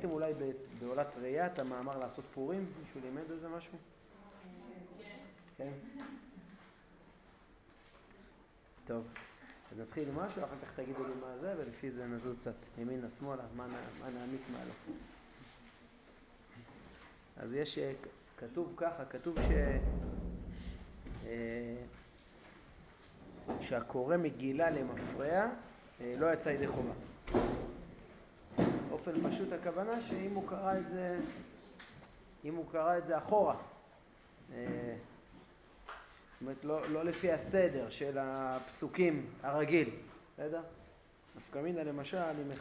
ראיתם אולי בעולת ראייה את המאמר לעשות פורים? מישהו לימד איזה משהו? כן. טוב, אז נתחיל עם משהו, אחר כך תגידו לי מה זה, ולפי זה נזוז קצת ימינה שמאלה, מה נעמיק מעלה. אז יש, כתוב ככה, כתוב שהקורא מגילה למפרע לא יצא ידי חובה. באופן פשוט הכוונה שאם הוא קרא את זה אחורה, זאת אומרת לא לפי הסדר של הפסוקים הרגיל, בסדר? נפקא מינה למשל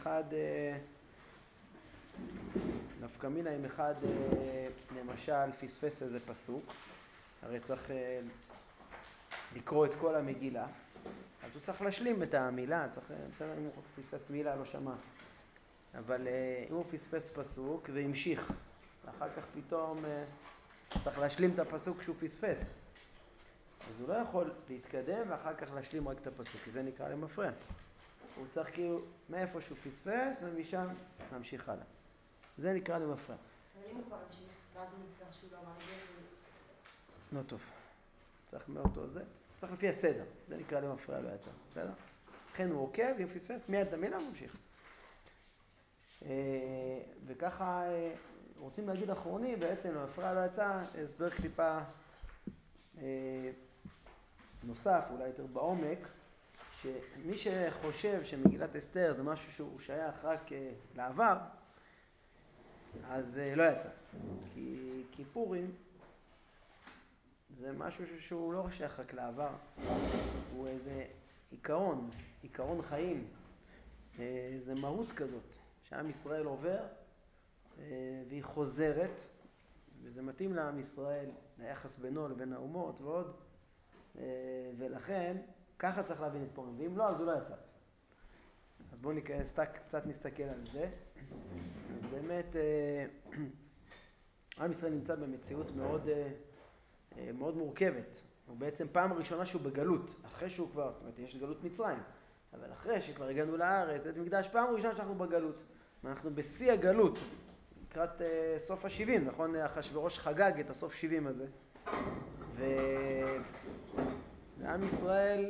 אם אחד למשל פספס איזה פסוק, הרי צריך לקרוא את כל המגילה, אז הוא צריך להשלים את המילה, בסדר, אם הוא פספס מילה לא שמע. אבל אם הוא פספס פסוק והמשיך, ואחר כך פתאום צריך להשלים את הפסוק שהוא פספס, אז הוא לא יכול להתקדם ואחר כך להשלים רק את הפסוק, כי זה נקרא למפרע. הוא צריך כאילו מאיפה שהוא פספס ומשם להמשיך הלאה. זה נקרא למפרע. אבל אם הוא כבר המשיך, ואז הוא נזכר שהוא לא אמר את זה, לא טוב. צריך מאותו זה. צריך לפי הסדר. זה נקרא למפרע לא יצא. בסדר? לכן הוא עוקב, אם פספס, מיד את המילה הוא ממשיך. וככה רוצים להגיד אחרוני, בעצם למפרע לא יצא, הסבר קליפה נוסף, אולי יותר בעומק, שמי שחושב שמגילת אסתר זה משהו שהוא שייך רק לעבר, אז לא יצא. כי פורים זה משהו שהוא לא שייך רק לעבר, הוא איזה עיקרון חיים, זה מהות כזאת, שעם ישראל עובר והיא חוזרת, וזה מתאים לעם ישראל, ליחס בינו לבין האומות ועוד, ולכן ככה צריך להבין את פורים, ואם לא אז הוא לא יצא. אז בואו קצת נסתכל על זה. אז באמת עם ישראל נמצא במציאות מאוד מורכבת. הוא בעצם פעם ראשונה שהוא בגלות, אחרי שהוא כבר, זאת אומרת יש גלות מצרים, אבל אחרי שכבר הגענו לארץ, את מקדש, פעם ראשונה שאנחנו בגלות. אנחנו בשיא הגלות, לקראת סוף ה-70, נכון? אחשוורוש חגג את הסוף 70 הזה. ועם ישראל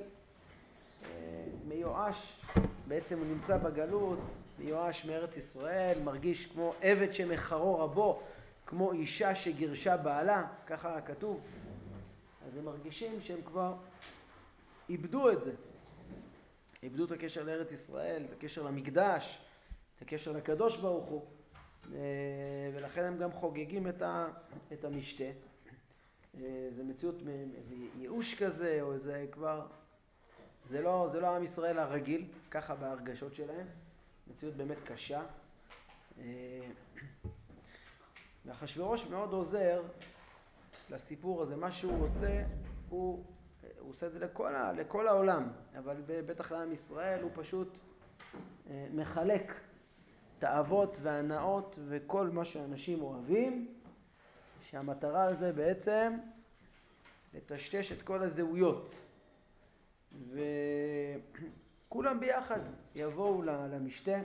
מיואש, בעצם הוא נמצא בגלות, מיואש מארץ ישראל, מרגיש כמו עבד שמחרו רבו, כמו אישה שגירשה בעלה, ככה כתוב. אז הם מרגישים שהם כבר איבדו את זה. איבדו את הקשר לארץ ישראל, את הקשר למקדש, את הקשר לקדוש ברוך הוא. ולכן הם גם חוגגים את המשתה. זה מציאות, איזה ייאוש כזה, או איזה כבר, זה לא עם ישראל הרגיל, ככה בהרגשות שלהם. מציאות באמת קשה. ואחשוורוש מאוד עוזר לסיפור הזה. מה שהוא עושה, הוא עושה את זה לכל העולם, אבל בטח לעם ישראל הוא פשוט מחלק תאוות והנאות וכל מה שאנשים אוהבים, שהמטרה הזה בעצם לטשטש את כל הזהויות. וכולם ביחד יבואו למשתה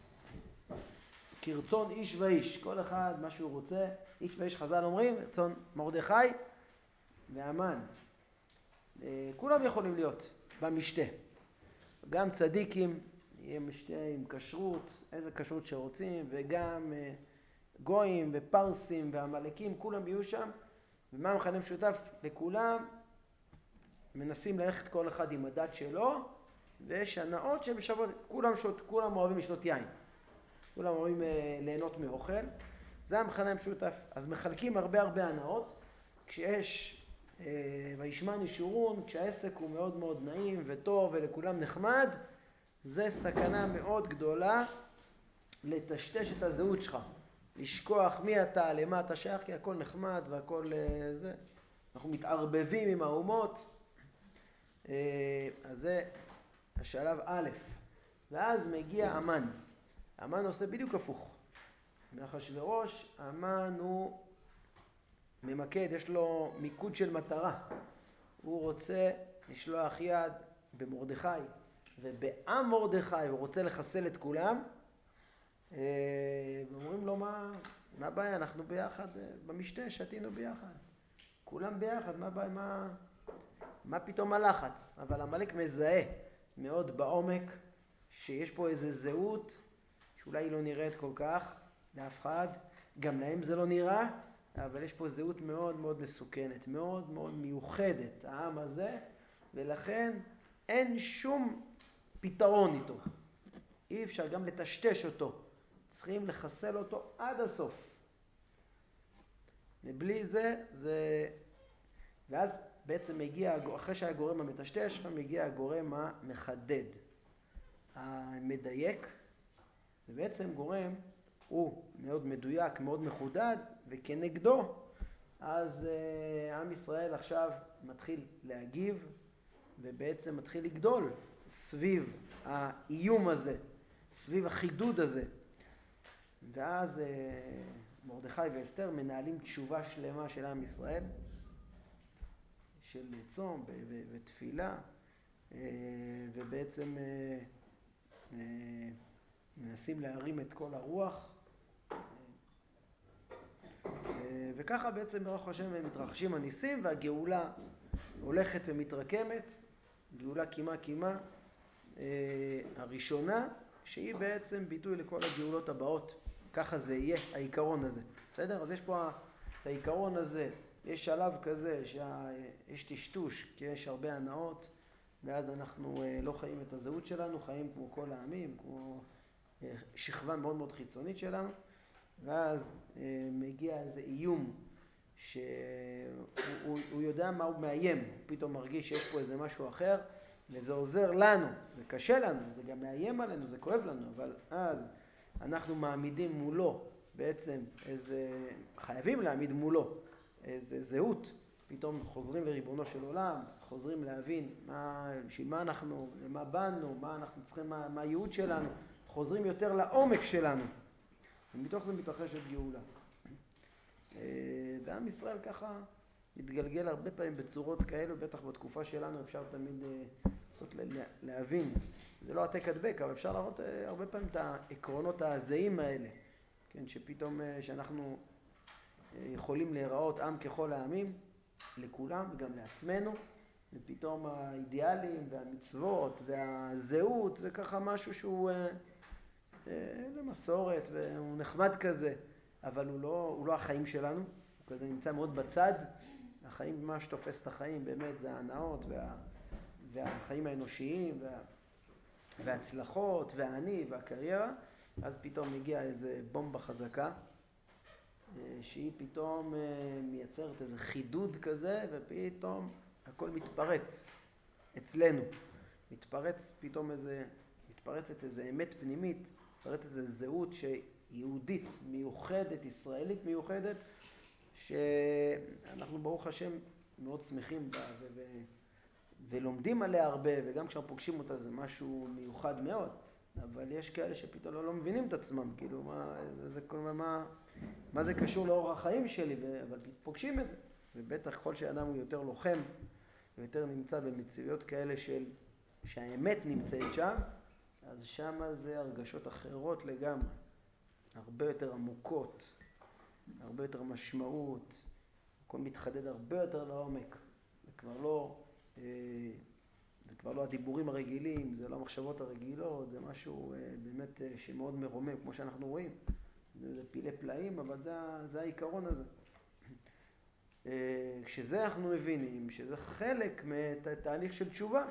כרצון איש ואיש, כל אחד מה שהוא רוצה, איש ואיש, חז"ל אומרים, רצון מרדכי והמן. כולם יכולים להיות במשתה. גם צדיקים, יהיה משתה עם כשרות, איזה כשרות שרוצים, וגם גויים ופרסים והמלאקים, כולם יהיו שם. ומה המכנה משותף לכולם? מנסים ללכת כל אחד עם הדת שלו, ויש הנאות שבשוות, כולם אוהבים לשתות יין. כולם אוהבים ליהנות מאוכל. זה המכנה המשותף. אז מחלקים הרבה הנאות. כשיש וישמן ישורון, כשהעסק הוא מאוד מאוד נעים וטוב ולכולם נחמד, זה סכנה מאוד גדולה לטשטש את הזהות שלך. לשכוח מי אתה, למה אתה שייך, כי הכל נחמד והכל זה. אנחנו מתערבבים עם האומות. אז זה השלב א'. ואז מגיע המן. המן עושה בדיוק הפוך. מאחשוורוש, המן הוא ממקד, יש לו מיקוד של מטרה. הוא רוצה לשלוח יד במרדכי, ובעם מרדכי הוא רוצה לחסל את כולם. ואומרים לו, מה הבעיה? אנחנו ביחד, במשתה שתינו ביחד. כולם ביחד, מה הבעיה? מה פתאום הלחץ? אבל עמלק מזהה מאוד בעומק שיש פה איזו זהות שאולי היא לא נראית כל כך לאף אחד, גם להם זה לא נראה, אבל יש פה זהות מאוד מאוד מסוכנת, מאוד מאוד מיוחדת, העם הזה, ולכן אין שום פתרון איתו. אי אפשר גם לטשטש אותו, צריכים לחסל אותו עד הסוף. ובלי זה, ואז בעצם מגיע, אחרי שהגורם המטשטש, מגיע הגורם המחדד, המדייק, ובעצם גורם הוא מאוד מדויק, מאוד מחודד, וכנגדו, אז עם ישראל עכשיו מתחיל להגיב, ובעצם מתחיל לגדול סביב האיום הזה, סביב החידוד הזה. ואז מרדכי ואסתר מנהלים תשובה שלמה של עם ישראל, של צום ותפילה, ובעצם מנסים להרים את כל הרוח, וככה בעצם ברוך השם מתרחשים הניסים, והגאולה הולכת ומתרקמת, גאולה קימה הראשונה, שהיא בעצם ביטוי לכל הגאולות הבאות. ככה זה יהיה, העיקרון הזה. בסדר? אז יש פה את העיקרון הזה, יש שלב כזה שיש טשטוש, כי יש הרבה הנאות, ואז אנחנו לא חיים את הזהות שלנו, חיים כמו כל העמים, כמו שכבה מאוד מאוד חיצונית שלנו, ואז מגיע איזה איום שהוא יודע מה הוא מאיים, הוא פתאום מרגיש שיש פה איזה משהו אחר, וזה עוזר לנו, זה קשה לנו, זה גם מאיים עלינו, זה כואב לנו, אבל אז אנחנו מעמידים מולו בעצם חייבים להעמיד מולו איזה זהות, פתאום חוזרים לריבונו של עולם, חוזרים להבין בשביל מה אנחנו, למה באנו, מה אנחנו צריכים, מה הייעוד שלנו, חוזרים יותר לעומק שלנו, ומתוך זה מתרחשת גאולה. ועם ישראל ככה מתגלגל הרבה פעמים בצורות כאלו, בטח בתקופה שלנו אפשר תמיד לעשות להבין, זה לא העתק הדבק, אבל אפשר להראות הרבה פעמים את העקרונות הזהים האלה, כן, שפתאום שאנחנו יכולים להיראות עם ככל העמים, לכולם וגם לעצמנו, ופתאום האידיאלים והמצוות והזהות זה ככה משהו שהוא למסורת והוא נחמד כזה, אבל הוא לא החיים שלנו, הוא כזה נמצא מאוד בצד. החיים, מה שתופס את החיים באמת זה ההנאות והחיים האנושיים וההצלחות והעני והקריירה. אז פתאום מגיע איזה בומבה חזקה שהיא פתאום מייצרת איזה חידוד כזה, ופתאום הכל מתפרץ אצלנו, מתפרצת איזה אמת פנימית, מתפרצת איזה זהות שיהודית מיוחדת, ישראלית מיוחדת, שאנחנו ברוך השם מאוד שמחים בה ולומדים עליה הרבה, וגם כשאנחנו פוגשים אותה זה משהו מיוחד מאוד, אבל יש כאלה שפתאום לא מבינים את עצמם, כאילו מה זה קשור לאורח החיים שלי, אבל פוגשים את זה. ובטח כל שאדם הוא יותר לוחם ויותר נמצא במציאויות כאלה שהאמת נמצאת שם, אז שם זה הרגשות אחרות לגמרי, הרבה יותר עמוקות, הרבה יותר משמעות, הכל מתחדד הרבה יותר לעומק, זה כבר לא הדיבורים הרגילים, זה לא המחשבות הרגילות, זה משהו באמת שמאוד מרומם, כמו שאנחנו רואים. זה פילי פלאים, אבל זה העיקרון הזה. כשזה אנחנו מבינים שזה חלק מתהליך של תשובה,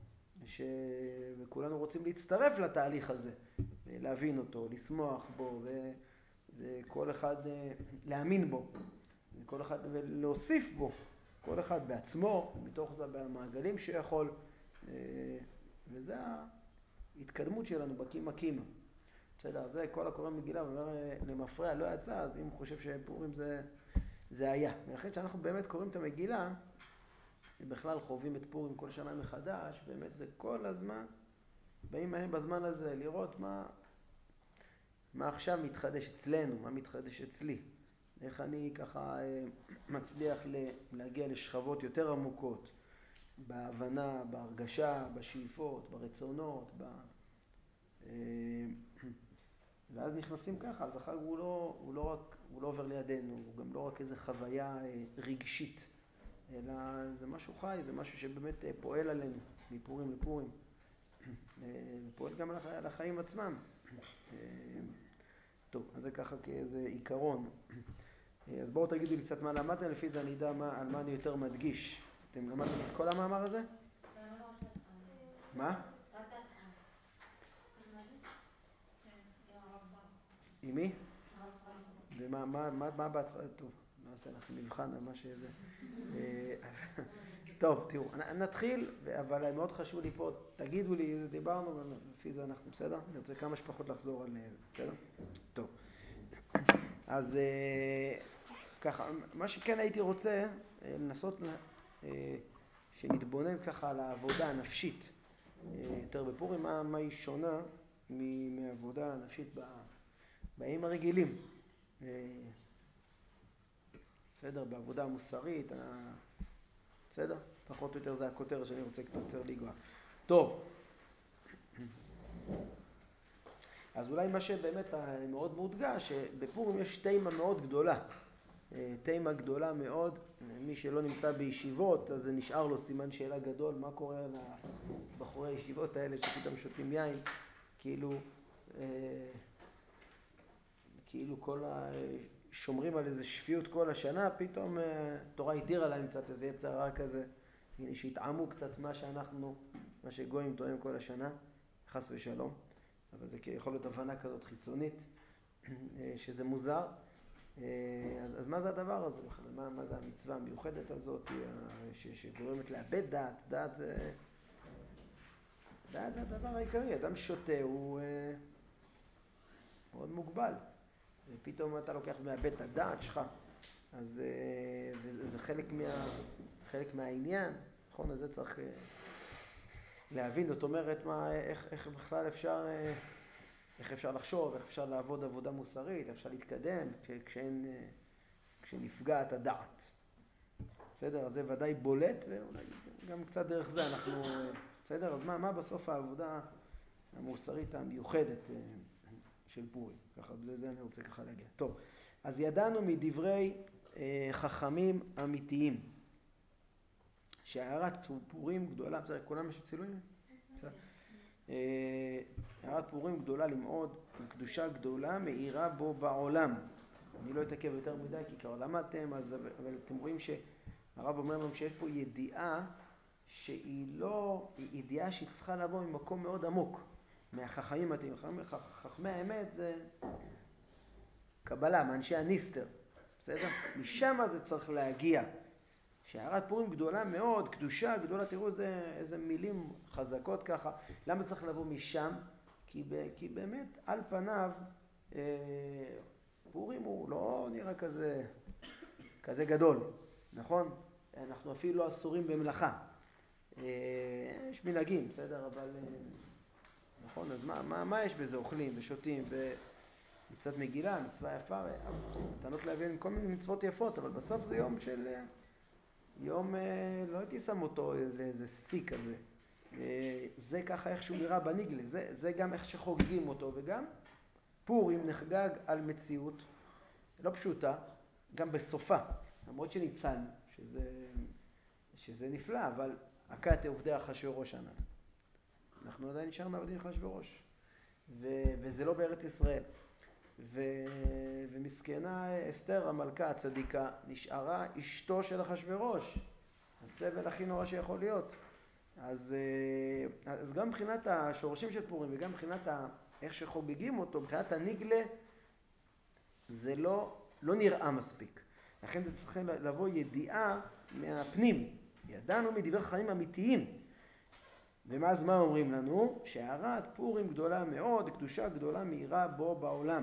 וכולנו רוצים להצטרף לתהליך הזה, להבין אותו, לשמוח בו, וכל אחד להאמין בו, וכל אחד להוסיף בו, כל אחד בעצמו, מתוך זה במעגלים שיכול, וזה ההתקדמות שלנו בקימה. בסדר, זה כל הקורא מגילה, ואומר למפרע לא יצא, אז אם הוא חושב שפורים זה היה. ולכן שאנחנו באמת קוראים את המגילה, ובכלל חווים את פורים כל שנה מחדש, באמת זה כל הזמן, באים מהם בזמן הזה לראות מה עכשיו מתחדש אצלנו, מה מתחדש אצלי. איך אני ככה מצליח להגיע לשכבות יותר עמוקות, בהבנה, בהרגשה, בשאיפות, ברצונות, ואז נכנסים ככה, אז החג הוא לא עובר לידינו, הוא גם לא רק איזו חוויה רגשית, אלא זה משהו חי, זה משהו שבאמת פועל עלינו, מפורים לפורים, ופועל גם על החיים עצמם. טוב, אז זה ככה כאיזה עיקרון. אז בואו תגידו לי קצת מה למדתם, לפי זה אני יודע על מה אני יותר מדגיש. אתם למדתם את כל המאמר הזה? מה? עם מי? ומה בהתחלה? טוב, נעשה לך מבחן על מה שזה. טוב, תראו, נתחיל, אבל מאוד חשוב לי פה, תגידו לי, דיברנו, לפי זה אנחנו, בסדר? אני רוצה כמה שפחות לחזור על זה, בסדר? טוב. אז ככה, מה שכן הייתי רוצה, לנסות שנתבונן ככה על העבודה הנפשית יותר בפורים, מה היא שונה מעבודה הנפשית בימים הרגילים. בסדר, בעבודה המוסרית, בסדר? פחות או יותר זה הכותרת שאני רוצה קצת יותר לגוע. טוב, אז אולי מה שבאמת מאוד מודגש, שבפורים יש תימה מאוד גדולה. תימה גדולה מאוד, מי שלא נמצא בישיבות, אז זה נשאר לו סימן שאלה גדול, מה קורה לבחורי הישיבות האלה שפתאום שותים יין, כאילו כל שומרים על איזה שפיות כל השנה, פתאום תורה התירה להם קצת איזה יצר רע כזה, שהתעמו קצת מה שגויים טועם כל השנה, חס ושלום, אבל זה יכול להיות הבנה כזאת חיצונית, שזה מוזר. אז מה זה הדבר הזה? מה זה המצווה המיוחדת הזאת שגורמת לאבד דעת? דעת זה הדבר העיקרי. אדם שותה הוא מאוד מוגבל. ופתאום אתה לוקח ומאבד את הדעת שלך. אז זה חלק מהעניין. נכון? אז זה צריך להבין. זאת אומרת, איך בכלל איך אפשר לחשוב, איך אפשר לעבוד עבודה מוסרית, איך אפשר להתקדם כשנפגעת הדעת. בסדר? אז זה ודאי בולט, ואולי גם קצת דרך זה אנחנו... בסדר? אז מה בסוף העבודה המוסרית המיוחדת של פורים? ככה, זה אני רוצה ככה להגיע. טוב, אז ידענו מדברי חכמים אמיתיים, שהערת פורים גדולה, בסדר, כולם יש צילויים? בסדר. הערת פורים גדולה למאוד, קדושה גדולה מאירה בו בעולם. אני לא אתעכב יותר מדי כי כבר למדתם, אבל אתם רואים שהרב אומר לנו שיש פה ידיעה שהיא לא, היא ידיעה שהיא צריכה לבוא ממקום מאוד עמוק, מהחכמים מתאים. חכמי האמת זה קבלה, מאנשי הניסטר, בסדר? משם זה צריך להגיע. שהערת פורים גדולה מאוד, קדושה גדולה, תראו איזה מילים חזקות ככה. למה צריך לבוא משם? כי באמת על פניו פורים הוא לא נראה כזה גדול, נכון? אנחנו אפילו לא אסורים במלאכה. יש מנהגים, בסדר, אבל נכון, אז מה יש בזה? אוכלים ושותים ומצוות מגילה, מצווה יפה, מתנות להבין כל מיני מצוות יפות, אבל בסוף זה יום, לא הייתי שם אותו לאיזה שיא כזה. זה ככה איך שהוא נראה בניגלה, זה גם איך שחוגגים אותו, וגם פורים נחגג על מציאות לא פשוטה, גם בסופה, למרות שניצן, שזה נפלא, אבל הכת עובדי אחשוורוש ענן. אנחנו עדיין נשארנו עבדים אחשוורוש, וזה לא בארץ ישראל. ומסכנה אסתר המלכה הצדיקה נשארה אשתו של אחשוורוש, הסבל הכי נורא שיכול להיות. אז גם מבחינת השורשים של פורים וגם מבחינת איך שחוגגים אותו, מבחינת הניגלה, זה לא נראה מספיק. לכן זה צריך לבוא ידיעה מהפנים. ידענו מדברי חיים אמיתיים. ואז מה אומרים לנו? שהערת פורים גדולה מאוד, קדושה גדולה מאירה בו בעולם.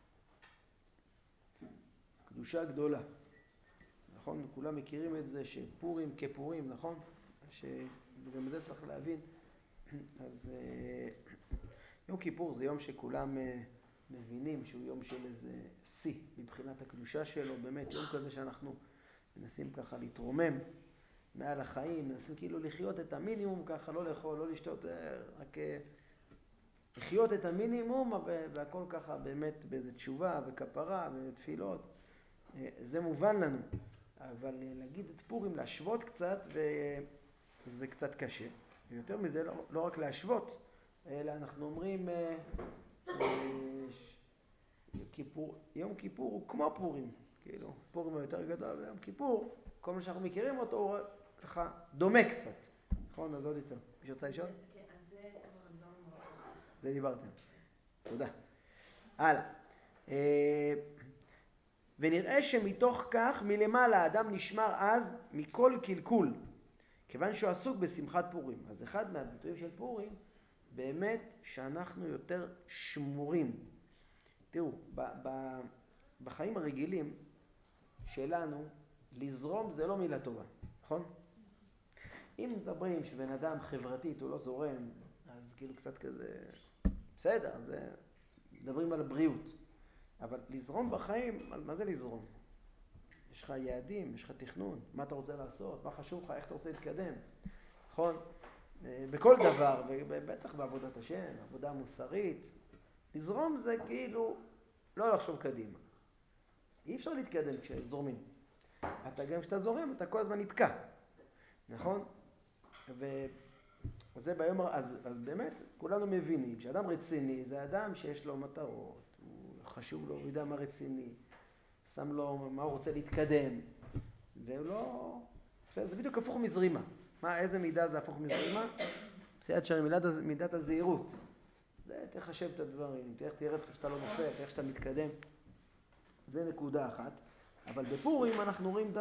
קדושה גדולה. נכון? כולם מכירים את זה שפורים כפורים, נכון? וגם את זה צריך להבין. אז יום כיפור זה יום שכולם מבינים שהוא יום של איזה שיא מבחינת הקדושה שלו. באמת יום כזה שאנחנו מנסים ככה להתרומם מעל החיים, מנסים כאילו לחיות את המינימום ככה, לא לאכול, לא לשתות, רק לחיות את המינימום, והכל ככה באמת באיזו תשובה וכפרה ותפילות. זה מובן לנו. אבל להגיד את פורים, להשוות קצת, זה קצת קשה. ויותר מזה, לא רק להשוות, אלא אנחנו אומרים, יום כיפור הוא כמו פורים. כאילו, פורים הוא יותר גדול, ויום כיפור, כל מה שאנחנו מכירים אותו, הוא ככה דומה קצת. נכון? אז עוד יותר. מישהו רוצה לשאול? כן, אז זה כבר דיברנו מאוד. זה דיברתם. תודה. הלאה. ונראה שמתוך כך מלמעלה האדם נשמר אז מכל קלקול, כיוון שהוא עסוק בשמחת פורים. אז אחד מהביטויים של פורים, באמת שאנחנו יותר שמורים. תראו, בחיים הרגילים שלנו, לזרום זה לא מילה טובה, נכון? אם מדברים שבן אדם חברתית הוא לא זורם, אז כאילו קצת כזה, בסדר, זה מדברים על הבריאות. אבל לזרום בחיים, מה זה לזרום? יש לך יעדים, יש לך תכנון, מה אתה רוצה לעשות, מה חשוב לך, איך אתה רוצה להתקדם, נכון? בכל דבר, ובטח בעבודת השם, עבודה מוסרית. לזרום זה כאילו לא לחשוב קדימה. אי אפשר להתקדם כשזורמים. גם כשאתה זורם, אתה כל הזמן נתקע, נכון? וזה ביום, אז באמת כולנו מבינים שאדם רציני זה אדם שיש לו מטרות, הוא חשוב לו, הוא יודע מה רציני, שם לו מה הוא רוצה להתקדם, והוא לא... זה בדיוק הפוך מזרימה. איזה מידה זה הפוך מזרימה? בסייעת שרים, מידת הזהירות. זה תחשב את הדברים, תראה שאתה לא נופל, תראה שאתה מתקדם. זה נקודה אחת. אבל בפורים אנחנו רואים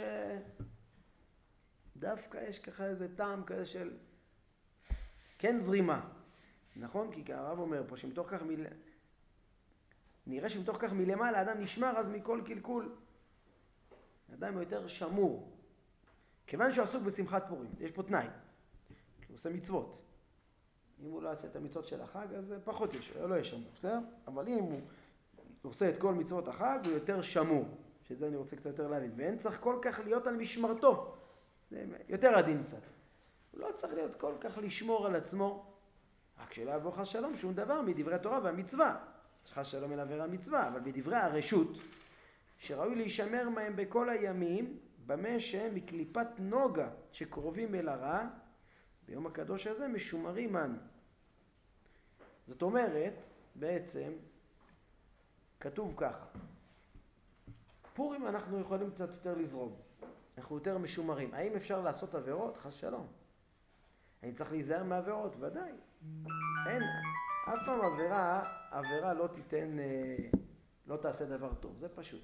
דווקא יש ככה איזה טעם כזה של כן זרימה. נכון? כי הרב אומר פה שמתוך כך נראה שמתוך כך מלמעלה האדם נשמר אז מכל קלקול. האדם הוא יותר שמור. כיוון שהוא עסוק בשמחת פורים. יש פה תנאי. הוא עושה מצוות. אם הוא לא עושה את המצוות של החג, אז פחות לא יש שמור, בסדר? אבל אם הוא עושה את כל מצוות החג, הוא יותר שמור. שזה אני רוצה קצת יותר להבין. ואין צריך כל כך להיות על משמרתו. זה יותר עדין קצת. הוא לא צריך להיות כל כך לשמור על עצמו. רק שלא יבוא חס שלום שום דבר מדברי התורה והמצווה. חס שלום אל עבירה מצווה, אבל בדברי הרשות, שראוי להישמר מהם בכל הימים, במה שהם מקליפת נוגה שקרובים אל הרע, ביום הקדוש הזה משומרים אנו. זאת אומרת, בעצם, כתוב ככה. פורים אנחנו יכולים קצת יותר לזרום. אנחנו יותר משומרים. האם אפשר לעשות עבירות? חס שלום. האם צריך להיזהר מעבירות? ודאי. אין. אף פעם עבירה לא תיתן, לא תעשה דבר טוב. זה פשוט.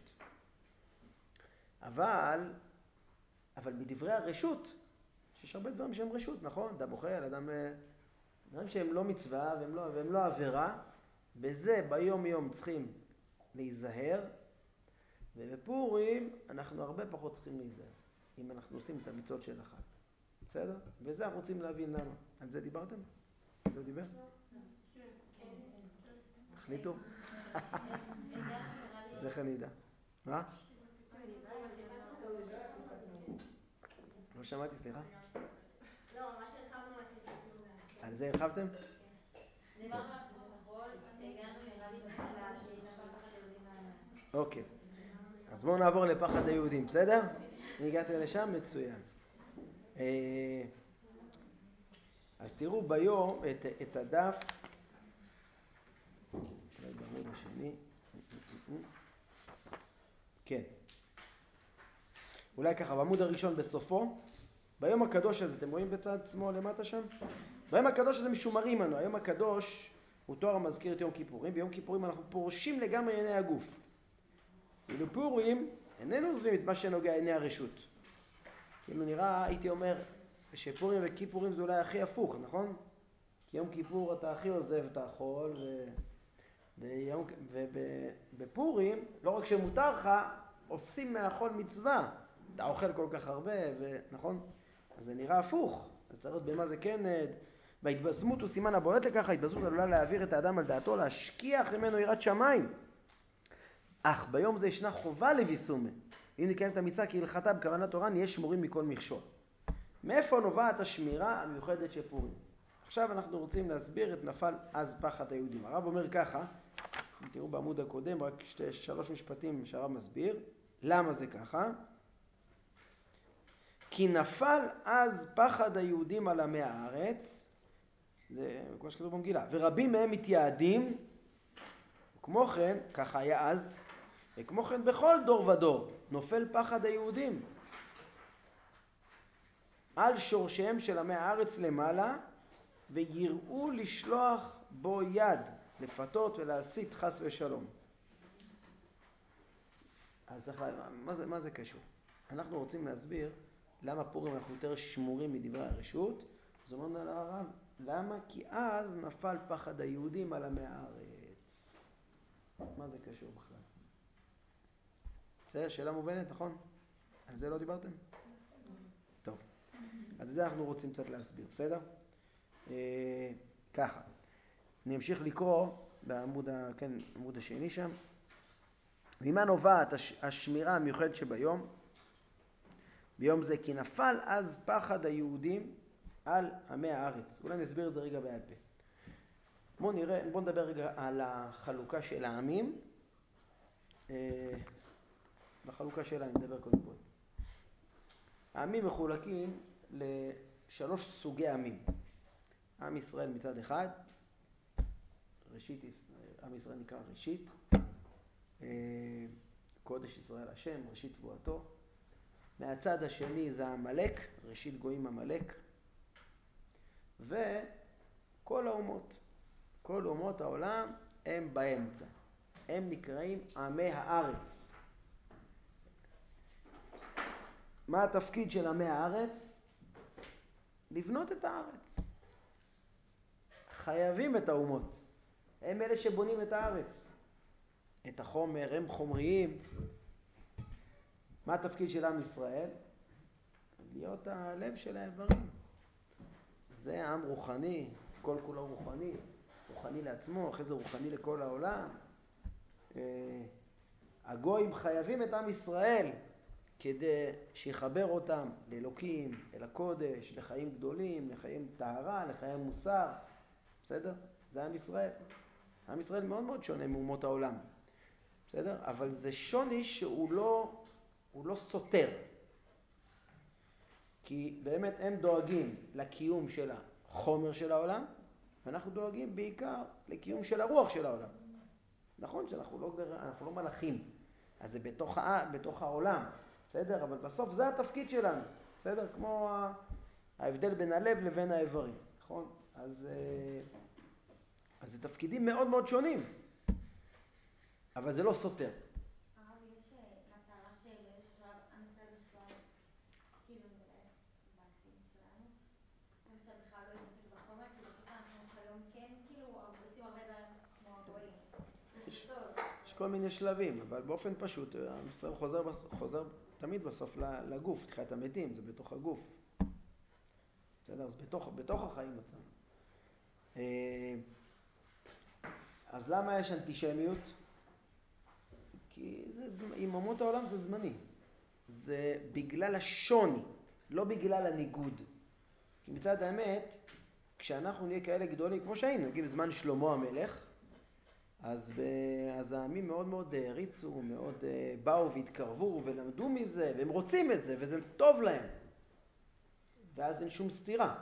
אבל מדברי הרשות, שיש הרבה דברים שהם רשות, נכון? אדם אוכל, דברים שהם לא מצווה והם לא עבירה, בזה ביום יום צריכים להיזהר, ובפורים אנחנו הרבה פחות צריכים להיזהר, אם אנחנו עושים את המצוות של החג. בסדר? וזה אנחנו רוצים להבין למה. על זה דיברתם? על זה דיבר? החליטו? זה איך אני יודע. מה? לא שמעתי, סליחה. לא, ממש הרחבנו על קליפת נוגה. על זה הרחבתם? דיברנו על קדושת החול, הגענו נראה לי לפחד היהודים מהמאה. אוקיי. אז בואו נעבור לפחד היהודים, בסדר? הגעתם לשם? מצוין. אז תראו ביום את הדף, בעמוד השני, כן. אולי ככה, בעמוד הראשון בסופו, ביום הקדוש הזה, אתם רואים בצד שמאל למטה שם? ביום הקדוש הזה משומרים לנו. היום הקדוש הוא תואר המזכיר את יום כיפורים. ביום כיפורים אנחנו פורשים לגמרי עיני הגוף. כאילו פורים איננו עוזבים את מה שנוגע עיני הרשות. כאילו נראה, הייתי אומר, שפורים וכיפורים זה אולי הכי הפוך, נכון? כי יום כיפור אתה הכי עוזב את החול, ובפורים, לא רק שמותר לך, עושים מהחול מצווה. אתה אוכל כל כך הרבה, נכון? אז זה נראה הפוך. אז צריך להיות במה זה כן. וההתבשמות הוא סימן הבועט לכך, ההתבשמות עלולה להעביר את האדם על דעתו, להשכיח ממנו יראת שמיים. אך ביום זה ישנה חובה לביסומה. אם נקיים את המצווה כהלכתה בכוונת תורה, נהיה שמורים מכל מכשול. מאיפה נובעת השמירה המיוחדת של פורים? עכשיו אנחנו רוצים להסביר את נפל אז פחד היהודים. הרב אומר ככה, אם תראו בעמוד הקודם, רק 3 משפטים שהרב מסביר. למה זה ככה? כי נפל אז פחד היהודים על עמי הארץ, זה כמו שכתוב במגילה, ורבים מהם מתייעדים, כמו כן, ככה היה אז, וכמו כן בכל דור ודור נופל פחד היהודים על שורשיהם של עמי הארץ למעלה, ויראו לשלוח בו יד, לפתות ולהסית חס ושלום. אז מה זה קשור? אנחנו רוצים להסביר למה פורים אנחנו יותר שמורים מדברי הרשות. אז אומרים על הרב, למה? כי אז נפל פחד היהודים על עמי הארץ. מה זה קשור בכלל? בסדר, שאלה מובנת, נכון? על זה לא דיברתם? טוב, אז זה אנחנו רוצים קצת להסביר, בסדר? ככה, אני אמשיך לקרוא בעמוד השני שם. ממה נובעת השמירה המיוחדת שביום? ביום זה כי נפל אז פחד היהודים על עמי הארץ. אולי נסביר את זה רגע בעל פה. בואו נדבר רגע על החלוקה של העמים. בחלוקה שלהם נדבר קודם כל. העמים מחולקים ל3 סוגי עמים. עם ישראל מצד אחד, עם ישראל נקרא ראשית, קודש ישראל השם, ראשית תבואתו. מהצד השני זה עמלק, ראשית גויים עמלק. וכל האומות, כל אומות העולם הם באמצע. הם נקראים עמי הארץ. מה התפקיד של עמי הארץ? לבנות את הארץ. חייבים את האומות. הם אלה שבונים את הארץ. את החומר, הם חומריים. מה התפקיד של עם ישראל? להיות הלב של האיברים. זה עם רוחני, כל כולו רוחני. רוחני לעצמו, אחרי זה רוחני לכל העולם. הגויים חייבים את עם ישראל כדי שיחבר אותם לאלוקים, אל הקודש, לחיים גדולים, לחיים טהרה, לחיים מוסר. בסדר? זה עם ישראל. עם ישראל מאוד מאוד שונה מאומות העולם. בסדר? אבל זה שוני שהוא לא סותר. כי באמת הם דואגים לקיום של החומר של העולם, ואנחנו דואגים בעיקר לקיום של הרוח של העולם. נכון שאנחנו לא מלאכים, אז זה בתוך העולם, בסדר? אבל בסוף זה התפקיד שלנו, בסדר? כמו ההבדל בין הלב לבין האיברים, נכון? אז זה תפקידים מאוד מאוד שונים, אבל זה לא סותר. הרב, יש מטרה של באיזשהו שלב עם ישראל בכלל, כאילו נראה בעתיד שלנו, עם ישראל בכלל לא יתעסק בחומר, כי בסוף אנחנו היום כן כאילו עושים הרבה דברים כמו הגויים. יש כל מיני שלבים, אבל באופן פשוט, עם ישראל חוזר תמיד בסוף לגוף, תחיית המתים, זה בתוך הגוף. בסדר? אז בתוך החיים עצמם. אז למה יש אנטישמיות? כי עם אומות העולם זה זמני. זה בגלל השוני, לא בגלל הניגוד. כי מצד האמת, כשאנחנו נהיה כאלה גדולים, כמו שהיינו, נגיד בזמן שלמה המלך, אז העמים מאוד מאוד הריצו, מאוד באו והתקרבו ולמדו מזה, והם רוצים את זה, וזה טוב להם. ואז אין שום סתירה.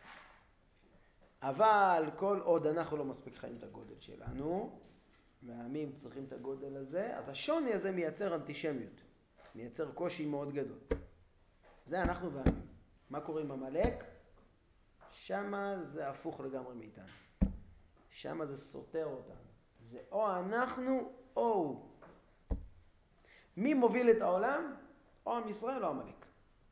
אבל כל עוד אנחנו לא מספיק חיים את הגודל שלנו, והעמים צריכים את הגודל הזה, אז השוני הזה מייצר אנטישמיות. מייצר קושי מאוד גדול. זה אנחנו והעמים. מה קורה עם עמלק? שמה זה הפוך לגמרי מאיתנו. שמה זה סותר אותנו. זה או אנחנו או הוא. מי מוביל את העולם? או עם ישראל או עמלק.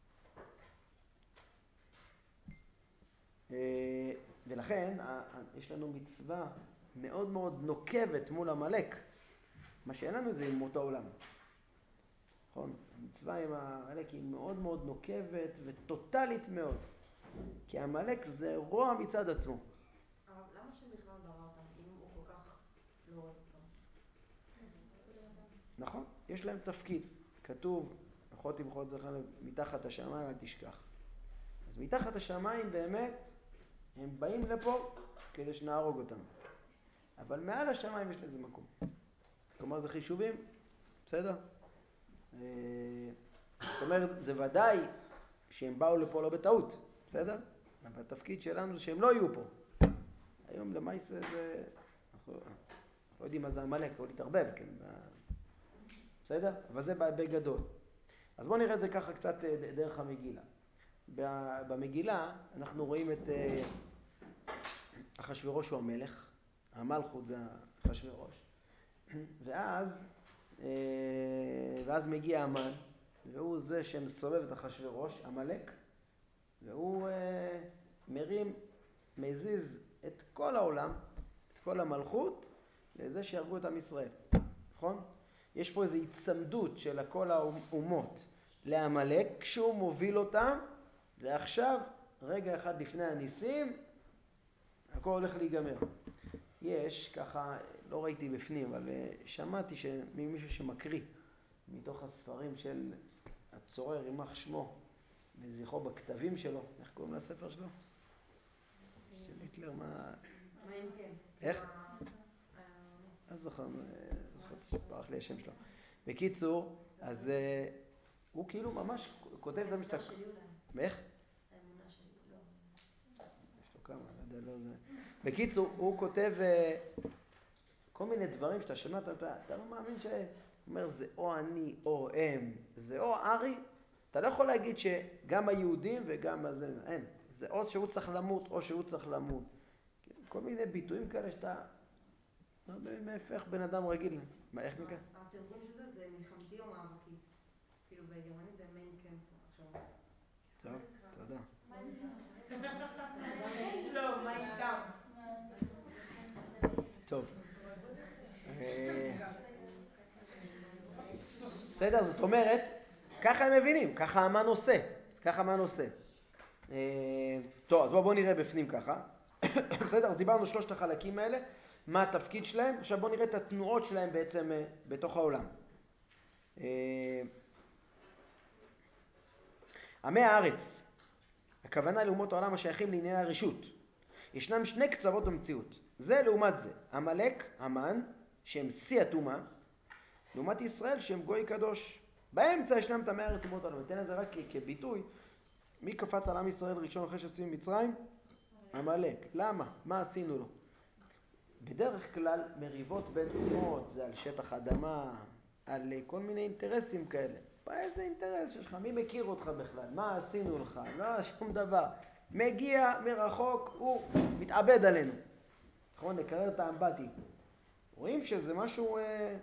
ולכן יש לנו מצווה מאוד מאוד נוקבת מול עמלק. מה שאין לנו זה עם אומות העולם. נכון? המצווה עם עמלק היא מאוד מאוד נוקבת וטוטלית מאוד. כי עמלק זה רוע מצד עצמו. אבל למה שבכלל ברא אותם אם הוא כל כך לא אוהב אותם? נכון? יש להם תפקיד. כתוב, אחות תמחות זכר מתחת השמיים אל תשכח. אז מתחת השמיים באמת הם באים לפה כדי שנהרוג אותם. אבל מעל השמיים יש לזה מקום. כלומר, זה חישובים, בסדר? זאת אומרת, זה ודאי שהם באו לפה לא בטעות, בסדר? אבל התפקיד שלנו זה שהם לא יהיו פה. היום למעשה זה... אנחנו לא יודעים מה זה המלך, הוא להתערבב, כן? בסדר? אבל זה בגדול. אז בואו נראה את זה ככה קצת דרך המגילה. במגילה אנחנו רואים את אחשוורוש הוא המלך, המלכות זה אחשוורוש. ואז מגיע המן, והוא זה שמסובב את אחשוורוש, המלך, והוא מזיז את כל העולם, את כל המלכות, לזה שירגו את עם ישראל. נכון? יש פה איזו הצמדות של כל האומות להמלך, כשהוא מוביל אותם, ועכשיו, רגע אחד לפני הניסים, הכל הולך להיגמר. יש, ככה, לא ראיתי בפנים, אבל שמעתי ממישהו שמקריא מתוך הספרים של הצורר, יימח שמו, וזכרו בכתבים שלו, איך קוראים לספר שלו? של היטלר, מה... איך? אז זוכר, שפרח לי השם שלו. בקיצור, אז הוא כאילו ממש כותב את המשתק... איך? האמונה שלי, לא. יש לו כמה, לא יודע, לא זה. בקיצור, הוא כותב כל מיני דברים שאתה שומע, אתה לא מאמין שאומר זה או אני או הם, זה או ארי, אתה לא יכול להגיד שגם היהודים וגם הזה, אין. זה או שהוא צריך למות או שהוא צריך למות. כל מיני ביטויים כאלה שאתה... לא מהפך בן אדם רגיל. מה, איך נקרא? התרגום של זה מלחמתי או מאבקי. כאילו בגרמנית זה מיין קמפ עכשיו. טוב, תודה. לא, מיין קמפ. טוב. בסדר, זאת אומרת, ככה הם מבינים, ככה המן עושה. אז ככה המן עושה. טוב, אז בואו נראה בפנים ככה. בסדר, אז דיברנו שלושת החלקים האלה. מה התפקיד שלהם? עכשיו בואו נראה את התנועות שלהם בעצם בתוך העולם. עמי הארץ, הכוונה לאומות העולם השייכים לענייני הרשות. ישנם שני קצוות במציאות. זה לעומת זה, המלך, המן, שהם שיא הטומאה, לעומת ישראל שהם גוי קדוש. באמצע ישנם את עמי הארץ אומות העולם. ניתן לזה רק כביטוי. מי קפץ על עם ישראל ראשון אחרי שיצאו ממצרים? המלך. למה? מה עשינו לו? בדרך כלל מריבות בין אומות, זה על שטח אדמה, על כל מיני אינטרסים כאלה. איזה אינטרס שלך? מי מכיר אותך בכלל? מה עשינו לך? לא, שום דבר. מגיע מרחוק, הוא מתאבד עלינו. נכון, נקרר את האמבטי. רואים שזה משהו,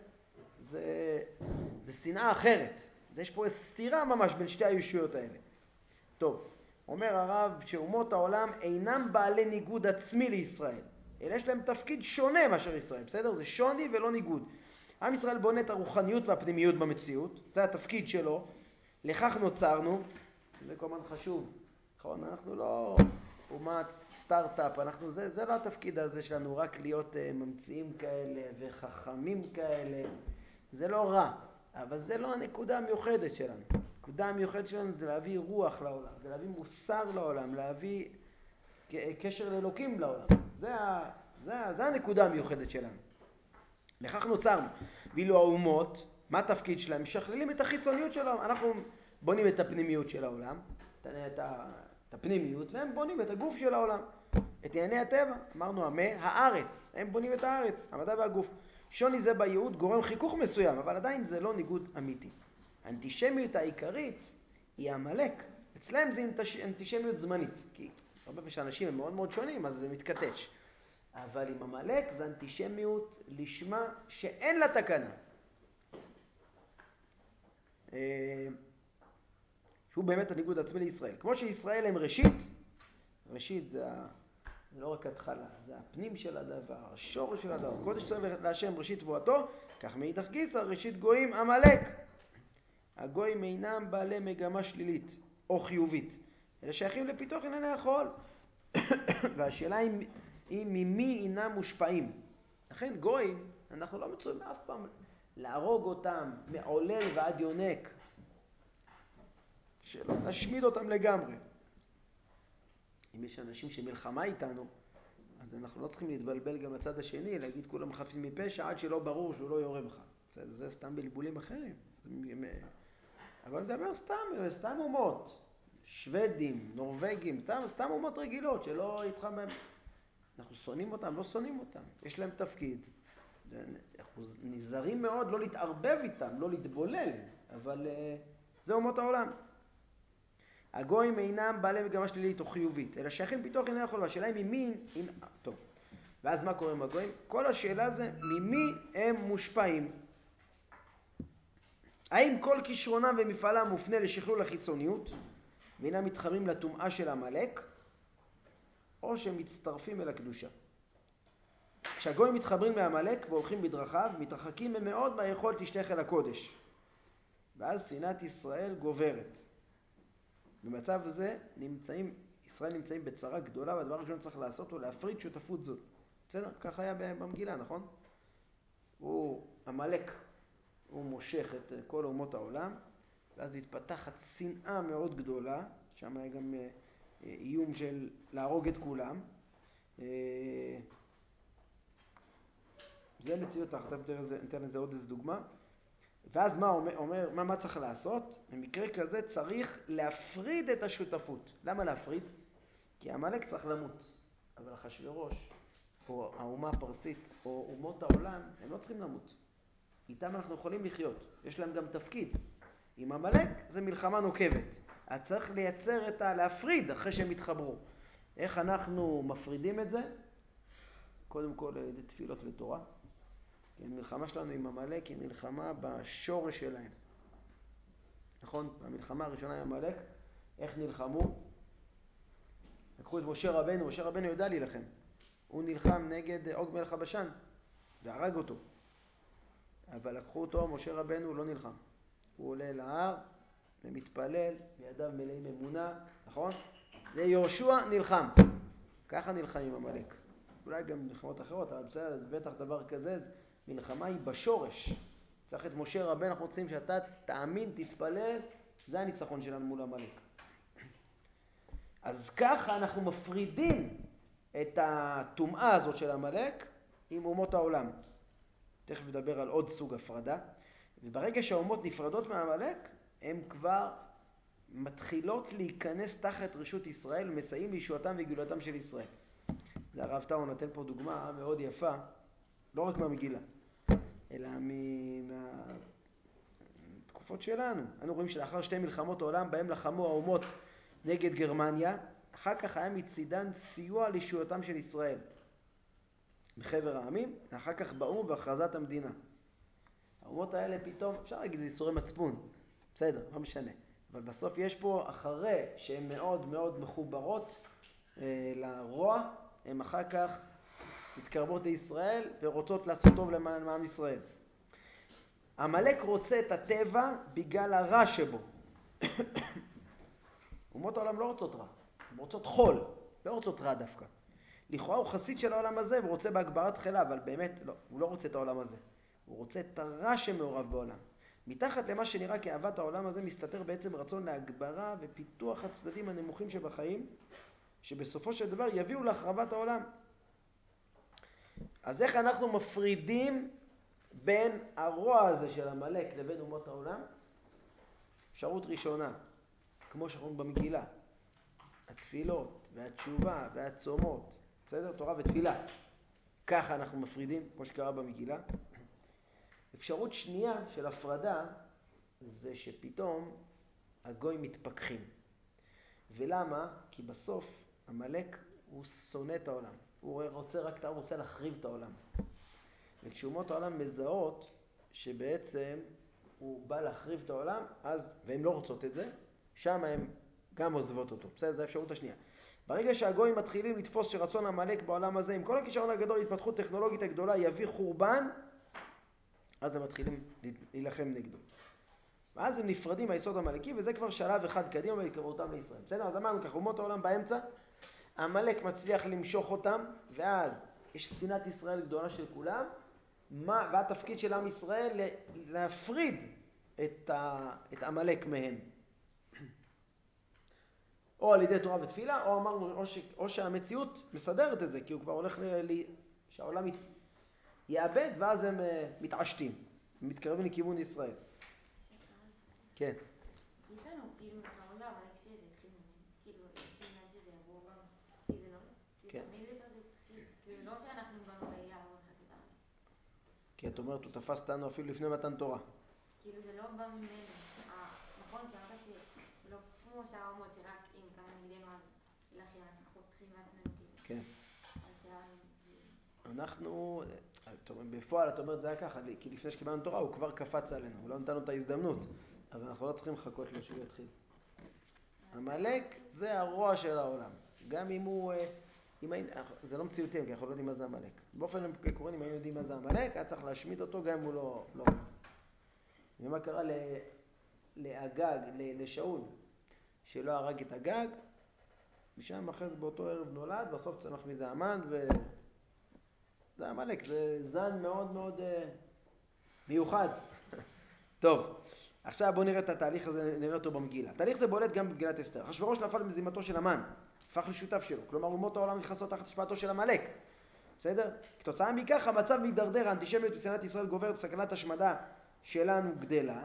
זה שנאה אחרת. יש פה סתירה ממש בין שתי הישויות האלה. טוב, אומר הרב שאומות העולם אינם בעלי ניגוד עצמי לישראל. אלא יש להם תפקיד שונה מאשר ישראל, בסדר? זה שוני ולא ניגוד. עם ישראל בונה את הרוחניות והפנימיות במציאות, זה התפקיד שלו, לכך נוצרנו, זה כל הזמן חשוב, נכון? אנחנו לא אומת סטארט-אפ, זה לא התפקיד הזה שלנו, רק להיות ממציאים כאלה וחכמים כאלה, זה לא רע, אבל זה לא הנקודה המיוחדת שלנו. הנקודה המיוחדת שלנו זה להביא רוח לעולם, זה להביא מוסר לעולם, להביא קשר לאלוקים לעולם. זה הנקודה המיוחדת שלנו. לכך נוצרנו. ואילו האומות, מה התפקיד שלהם? משכללים את החיצוניות של העולם. אנחנו בונים את הפנימיות של העולם, את הפנימיות, והם בונים את הגוף של העולם. את ענייני הטבע, אמרנו עמי הארץ, הם בונים את הארץ, המדע והגוף. שוני זה בייעוד גורם חיכוך מסוים, אבל עדיין זה לא ניגוד אמיתי. האנטישמיות העיקרית היא המלך. אצלהם זה אנטישמיות זמנית, כי הרבה פעמים שאנשים הם מאוד מאוד שונים, אז זה מתקטש. אבל עם המלך זה אנטישמיות לשמה שאין לה תקנה. שהוא באמת הניגוד עצמי לישראל. כמו שישראל הם ראשית זה לא רק התחלה, זה הפנים של הדבר, השורש של הדבר. קודש צריך להשם ראשית תבואתו, כך מאידך גיסא ראשית גויים המלך. הגויים אינם בעלי מגמה שלילית או חיובית, אלא שייכים לפיתוח ענייני החול. והשאלה היא ממי אינם מושפעים. לכן גויים, אנחנו לא מצויים אף פעם להרוג אותם מעולל ועד יונק, שלא נשמיד אותם לגמרי. אם יש אנשים שמלחמה איתנו, אז אנחנו לא צריכים להתבלבל גם לצד השני, להגיד כולם חפים מפשע עד שלא ברור שהוא לא יורה בך. זה סתם בלבולים אחרים. אבל אני מדבר סתם אומות. שוודים, נורווגים, סתם אומות רגילות שלא איתך בהם. אנחנו שונאים אותם, לא שונאים אותם. יש להם תפקיד. אנחנו נזהרים מאוד לא להתערבב איתם, לא להתבולל, אבל זה אומות העולם. הגויים אינם בעלי מגמה שלילית או חיובית, אלא שייכים פיתוח אינה יכול. והשאלה היא ממי, טוב. ואז מה קורה עם הגויים? כל השאלה זה ממי הם מושפעים. האם כל כישרונם ומפעלם מופנה לשכלול החיצוניות, ואינם מתחברים לטומאה של המלאק, או שהם מצטרפים אל הקדושה. כשהגויים מתחברים מהמלאק והולכים בדרכיו, מתרחקים הם מאוד מהיכולת להשתייך אל הקודש. ואז שנאת ישראל גוברת. במצב הזה ישראל נמצאים בצרה גדולה, והדבר הראשון צריך לעשות הוא להפריד שותפות זאת. בסדר? כך היה במגילה, נכון? המלאק הוא מושך את כל אומות העולם, ואז מתפתחת שנאה מאוד גדולה, שם היה גם איום של להרוג את כולם. זה לציות, ניתן לזה עוד איזו דוגמה. ואז מה צריך לעשות? במקרה כזה צריך להפריד את השותפות. למה להפריד? כי המלאק צריך למות. אבל אחשוורוש, או האומה הפרסית, או אומות העולם, הם לא צריכים למות. איתם אנחנו יכולים לחיות. יש להם גם תפקיד. עם המלאק זה מלחמה נוקבת. אז צריך להפריד אחרי שהם יתחברו. איך אנחנו מפרידים את זה? קודם כל על ידי תפילות ותורה. המלחמה שלנו עם המלאק היא מלחמה בשורש שלהם. נכון? המלחמה הראשונה עם המלאק, איך נלחמו? לקחו את משה רבנו יודע להילחם. הוא נלחם נגד עוג מלך הבשן, והרג אותו. אבל לקחו אותו, משה רבנו לא נלחם. הוא עולה להר ומתפלל, בידיו מלאים אמונה, נכון? ויהושע נלחם. ככה נלחם עם המלאק. אולי גם מלחמות אחרות, אבל בסדר, זה בטח דבר כזה, מלחמה היא בשורש. צריך את משה רבנו, אנחנו רוצים שאתה תאמין, תתפלל, זה הניצחון שלנו מול המלאק. אז ככה אנחנו מפרידים את הטומאה הזאת של המלאק עם אומות העולם. תכף נדבר על עוד סוג הפרדה. וברגע שהאומות נפרדות מהמלאק, הן כבר מתחילות להיכנס תחת רשות ישראל ומסייעים לישועתם וגאולתם של ישראל. זה הרב טאו נותן פה דוגמה מאוד יפה, לא רק מהמגילה, אלא מהתקופות שלנו. אנו רואים שלאחר שתי מלחמות העולם בהם לחמו האומות נגד גרמניה, אחר כך היה מצידן סיוע לישועתם של ישראל בחבר העמים, ואחר כך באום והכרזת המדינה. האומות האלה פתאום, אפשר להגיד זה ייסורי מצפון, בסדר, לא משנה. אבל בסוף יש פה, אחרי שהן מאוד מאוד מחוברות לרוע, הן אחר כך מתקרבות לישראל ורוצות לעשות טוב למען עם ישראל. המלאק רוצה את הטבע בגלל הרע שבו. אומות העולם לא רוצות רע, הן רוצות חול, לא רוצות רע דווקא. לכאורה הוא חסיד של העולם הזה והוא רוצה בהגברת חילה, אבל באמת לא, הוא לא רוצה את העולם הזה. הוא רוצה את הרע שמעורב בעולם. מתחת למה שנראה כאהבת העולם הזה מסתתר בעצם רצון להגברה ופיתוח הצדדים הנמוכים שבחיים, שבסופו של דבר יביאו להחרבת העולם. אז איך אנחנו מפרידים בין הרוע הזה של המלאק לבין אומות העולם? אפשרות ראשונה, כמו שאנחנו במגילה, התפילות והתשובה והצומות, בסדר? תורה ותפילה. ככה אנחנו מפרידים, כמו שקרה במגילה. אפשרות שנייה של הפרדה זה שפתאום הגויים מתפכחים. ולמה? כי בסוף המלאק הוא שונא את העולם. הוא רוצה להחריב את העולם. וכשאומות העולם מזהות שבעצם הוא בא להחריב את העולם, והן לא רוצות את זה, שם הן גם עוזבות אותו. בסדר, זו האפשרות השנייה. ברגע שהגויים מתחילים לתפוס שרצון המלאק בעולם הזה, עם כל הכישרון הגדול, התפתחות טכנולוגית הגדולה, יביא חורבן, אז הם מתחילים להילחם נגדו. ואז הם נפרדים מהיסוד המלאקי, וזה כבר שלב אחד קדימה בהתקרבותם לישראל. בסדר, אז אמרנו כך, אומות העולם באמצע, המלאק מצליח למשוך אותם, ואז יש שנאת ישראל גדולה של כולם, והתפקיד של עם ישראל להפריד את המלאק מהם. או על ידי תורה ותפילה, או אמרנו, או שהמציאות מסדרת את זה, כי הוא כבר הולך שהעולם יאבד, ואז הם מתעשתים, מתקרבים לכיוון ישראל. כן. יש לנו כאילו נכון בעמלק שזה התחיל ממנו, כאילו יש עניין שזה יבוא גם, כי זה לא, כן. תמיד יותר זה התחיל, כאילו לא שאנחנו גם בעיה או נחת את העמלק. כי את אומרת, הוא תפס אותנו אפילו לפני מתן תורה. כאילו זה לא בא ממנו, נכון, כי אמרת שלא כמו שאר האומות שרק אם כמה נגדנו אז לכן אנחנו צריכים מעצמנו כאילו. כן. אז שלנו... אנחנו, בפועל את אומרת זה היה ככה, כי לפני שקיבלנו תורה הוא כבר קפץ עלינו, הוא לא נתן לו את ההזדמנות, אבל אנחנו לא צריכים לחכות לו שהוא יתחיל. עמלק זה הרוע של העולם, גם אם הוא, זה לא מציאותי, כי אנחנו לא יודעים מה זה עמלק. באופן עקרוני, אם היינו יודעים מה זה עמלק, היה צריך להשמיד אותו גם אם הוא לא. ומה קרה לאגג, לשאול, שלא הרג את אגג, משם אחרי זה באותו ערב נולד, בסוף צמח מזה המן, זה עמלק, זה זן מאוד מאוד מיוחד. טוב, עכשיו בואו נראה את התהליך הזה, נראה אותו במגילה. התהליך זה בולט גם במגילת אסתר. אחשוורוש נפל במזימתו של המן, הפך לשותף שלו, כלומר אומות העולם נכנסות תחת השפעתו של עמלק. בסדר? כתוצאה מכך המצב מתדרדר, האנטישמיות ושנאת ישראל גוברת, סכנת השמדה שלנו גדלה.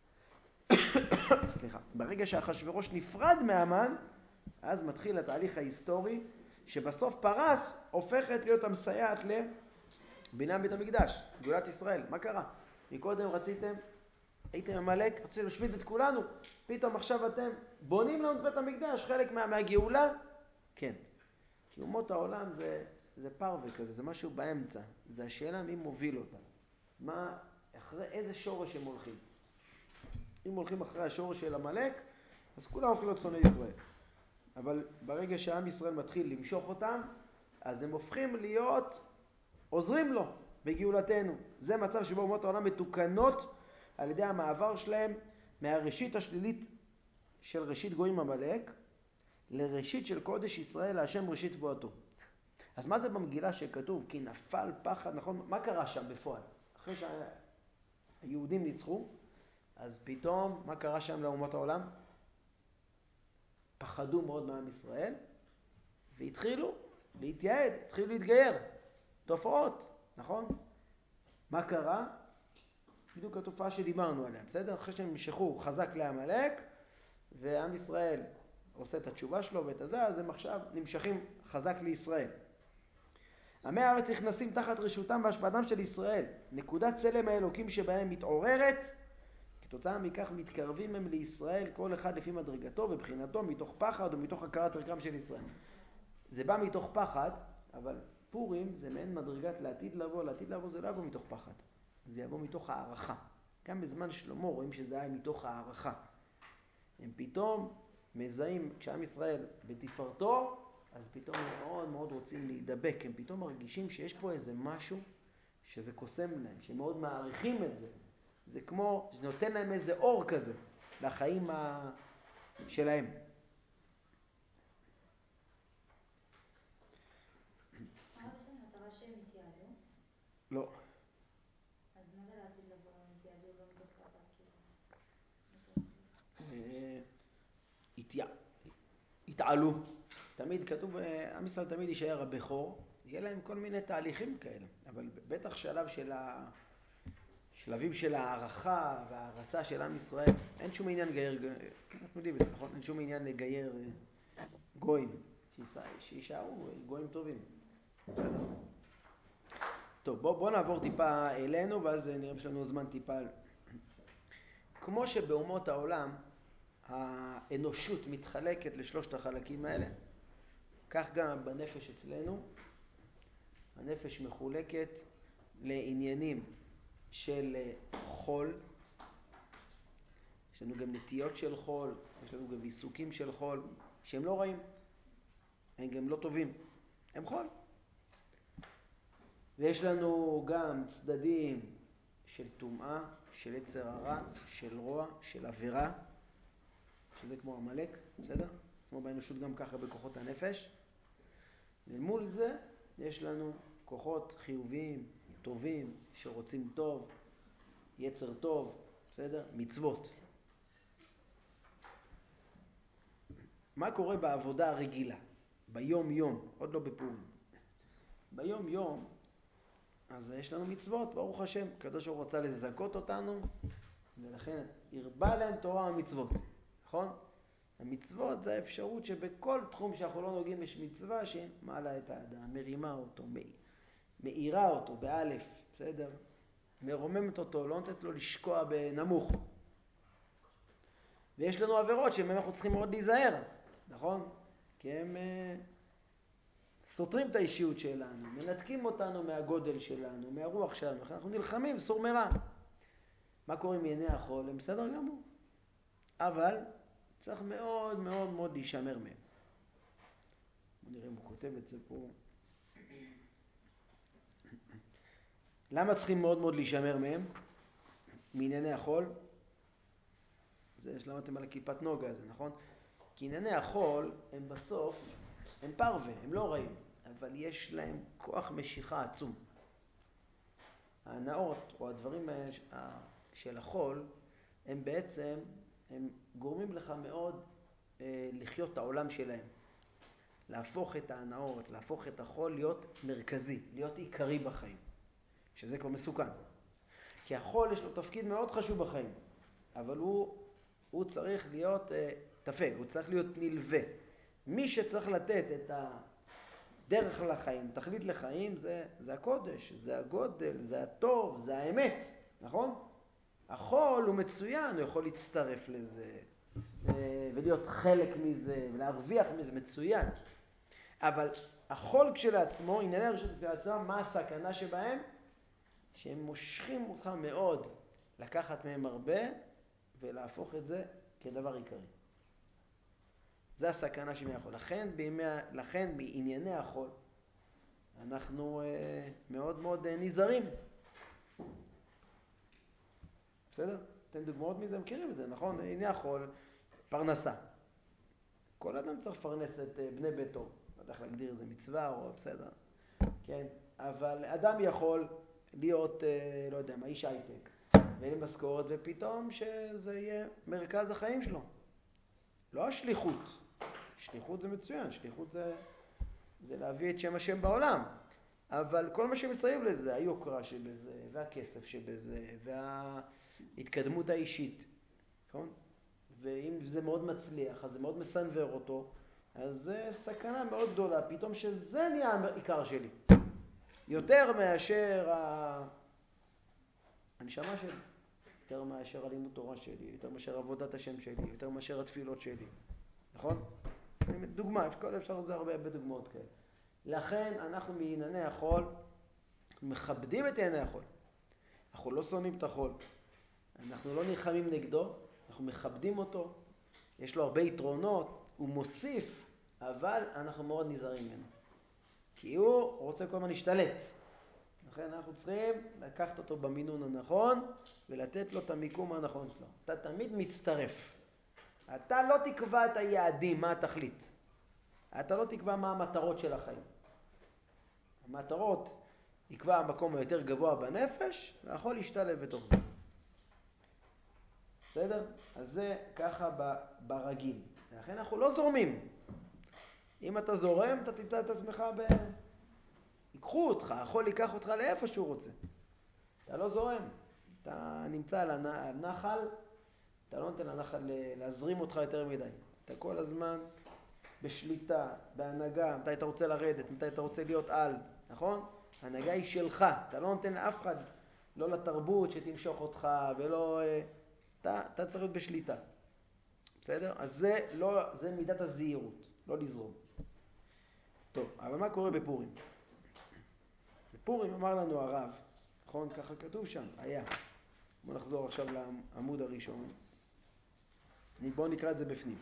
סליחה. ברגע שאחשוורוש נפרד מהמן, אז מתחיל התהליך ההיסטורי, שבסוף פרס הופכת להיות המסייעת לבניין בית המקדש, גאולת ישראל. מה קרה? מקודם הייתם עמלק, רציתם להשמיד את כולנו, פתאום עכשיו אתם בונים לנו את בית המקדש, חלק מהגאולה? כן. כי אומות העולם זה פרווה כזה, זה משהו באמצע. זה השאלה מי מוביל אותם. אחרי איזה שורש הם הולכים? אם הולכים אחרי השורש של עמלק, אז כולם הולכים להיות שונאי ישראל. אבל ברגע שעם ישראל מתחיל למשוך אותם, אז הם הופכים להיות עוזרים לו בגאולתנו. זה מצב שבו אומות העולם מתוקנות על ידי המעבר שלהם מהראשית השלילית של ראשית גויים עמלק לראשית של קודש ישראל להשם ראשית תבואתו. אז מה זה במגילה שכתוב? כי נפל פחד, נכון? מה קרה שם בפועל? אחרי שהיהודים ניצחו, אז פתאום מה קרה שם לאומות העולם? פחדו מאוד מעם ישראל והתחילו להתייעד, התחילו להתגייר. תופעות, נכון? מה קרה? בדיוק התופעה שדיברנו עליה, בסדר? אחרי שהם נמשכו חזק לעמלק, ועם ישראל עושה את התשובה שלו ואת הזה, אז הם עכשיו נמשכים חזק לישראל. עמי הארץ נכנסים תחת רשותם והשפעתם של ישראל. נקודת צלם האלוקים שבהם מתעוררת, כתוצאה מכך מתקרבים הם לישראל, כל אחד לפי מדרגתו ובחינתו, מתוך פחד ומתוך הכרת ערכם של ישראל. זה בא מתוך פחד, אבל פורים זה מעין מדרגת לעתיד לבוא. לעתיד לבוא זה לא יבוא מתוך פחד, זה יבוא מתוך הערכה. גם בזמן שלמה רואים שזה היה מתוך הערכה. הם פתאום מזהים, כשעם ישראל בתפארתו, אז פתאום הם מאוד מאוד רוצים להידבק. הם פתאום מרגישים שיש פה איזה משהו שזה קוסם להם, שהם מאוד מעריכים את זה. זה כמו, זה נותן להם איזה אור כזה לחיים שלהם. לא. אז מה זה לעתיד לבוא? התייעדו לא מתוך פחד כאילו? התעלו. תמיד כתוב, עם ישראל תמיד יישאר הבכור, יהיה להם כל מיני תהליכים כאלה, אבל בטח שלבים של הערכה וההרצה של עם ישראל, אין שום עניין לגייר, אנחנו יודעים את זה, נכון? אין שום עניין לגייר גויים, שישארו גויים טובים. טוב, בוא נעבור טיפה אלינו, ואז נראה שיש לנו זמן טיפה. כמו שבאומות העולם האנושות מתחלקת לשלושת החלקים האלה, כך גם בנפש אצלנו, הנפש מחולקת לעניינים של חול, יש לנו גם נטיות של חול, יש לנו גם עיסוקים של חול, שהם לא רעים, הם גם לא טובים, הם חול. ויש לנו גם צדדים של טומאה, של יצר הרע, של רוע, של עבירה, שזה כמו עמלק, בסדר? כמו באנושות גם ככה בכוחות הנפש. ומול זה יש לנו כוחות חיוביים, טובים, שרוצים טוב, יצר טוב, בסדר? מצוות. מה קורה בעבודה הרגילה, ביום יום, עוד לא בפורים. ביום יום, אז יש לנו מצוות, ברוך השם, הקדוש ברוך הוא רצה לזכות אותנו, ולכן הרבה להם תורה ומצוות, נכון? המצוות זה האפשרות שבכל תחום שאנחנו לא נוגעים יש מצווה שמעלה את האדם, מרימה אותו, מאירה אותו, באלף, בסדר? מרוממת אותו, לא נותנת לו לשקוע בנמוך. ויש לנו עבירות שבהן אנחנו צריכים מאוד להיזהר, נכון? כי הם סותרים את האישיות שלנו, מנתקים אותנו מהגודל שלנו, מהרוח שלנו, אנחנו נלחמים סור מרע. מה קורה עם עיני החול? הם בסדר גמור. אבל צריך מאוד מאוד מאוד להישמר מהם. בוא נראה אם הוא כותב את זה פה. למה צריכים מאוד מאוד להישמר מהם? מענייני החול? זה שלמדתם על הכיפת נוגה הזה, נכון? כי ענייני החול הם בסוף, הם פרווה, הם לא רעים, אבל יש להם כוח משיכה עצום. ההנאות או הדברים של החול, הם בעצם, הם גורמים לך מאוד לחיות את העולם שלהם. להפוך את ההנאות, להפוך את החול להיות מרכזי, להיות עיקרי בחיים. שזה כבר מסוכן. כי החול יש לו תפקיד מאוד חשוב בחיים, אבל הוא צריך להיות תפל, הוא צריך להיות נלווה. מי שצריך לתת את הדרך לחיים, תכלית לחיים, זה הקודש, זה הגודל, זה הטוב, זה האמת, נכון? החול הוא מצוין, הוא יכול להצטרף לזה, ולהיות חלק מזה, ולהרוויח מזה, מצוין. אבל החול כשלעצמו, ענייני הרשות כשלעצמם, מה הסכנה שבהם? שהם מושכים אותך מאוד לקחת מהם הרבה ולהפוך את זה כדבר עיקרי. זה הסכנה שהם יכול. לכן בענייני החול אנחנו מאוד מאוד נזהרים. בסדר? אתם דוגמאות מזה, מכירים את זה, נכון? ענייני החול, פרנסה. כל אדם צריך לפרנס את בני ביתו. לא יודע איך להגדיר את זה, מצווה או בסדר. כן? אבל אדם יכול להיות, לא יודע מה, איש הייטק, ואין משכורת, ופתאום שזה יהיה מרכז החיים שלו. לא השליחות. שליחות זה מצוין, שליחות זה להביא את שם השם בעולם. אבל כל מה שמסביב לזה, היוקרה שבזה, והכסף שבזה, וההתקדמות האישית, נכון? ואם זה מאוד מצליח, אז זה מאוד מסנבר אותו, אז זה סכנה מאוד גדולה, פתאום שזה נהיה העיקר שלי. יותר מאשר הנשמה שלי, יותר מאשר הלימוד תורה שלי, יותר מאשר עבודת השם שלי, יותר מאשר התפילות שלי, נכון? דוגמה, אפשר לזה הרבה דוגמאות כאלה. לכן אנחנו מענייני החול מכבדים את ענייני החול. אנחנו לא שונאים את החול. אנחנו לא נלחמים נגדו, אנחנו מכבדים אותו. יש לו הרבה יתרונות, הוא מוסיף, אבל אנחנו מאוד נזהרים ממנו. כי הוא רוצה כל הזמן להשתלט. לכן אנחנו צריכים לקחת אותו במינון הנכון ולתת לו את המיקום הנכון שלו. אתה תמיד מצטרף. אתה לא תקבע את היעדים, מה התכלית. אתה לא תקבע מה המטרות של החיים. המטרות יקבע המקום היותר גבוה בנפש, ויכול להשתלב בתוך זה. בסדר? אז זה ככה ברגיל. לכן אנחנו לא זורמים. אם אתה זורם, אתה תמצא את עצמך ייקחו אותך, החול ייקח אותך לאיפה שהוא רוצה. אתה לא זורם. אתה נמצא על הנחל, אתה לא נותן לנחל להזרים אותך יותר מדי. אתה כל הזמן בשליטה, בהנהגה, מתי אתה רוצה לרדת, מתי אתה רוצה להיות על, נכון? ההנהגה היא שלך, אתה לא נותן לאף אחד, לא לתרבות שתמשוך אותך, ולא, אתה צריך להיות בשליטה. בסדר? אז זה מידת הזהירות, לא לזרום. טוב, אבל מה קורה בפורים? בפורים אמר לנו הרב, נכון? ככה כתוב שם, היה. בואו נחזור עכשיו לעמוד הראשון. בואו נקרא את זה בפנים.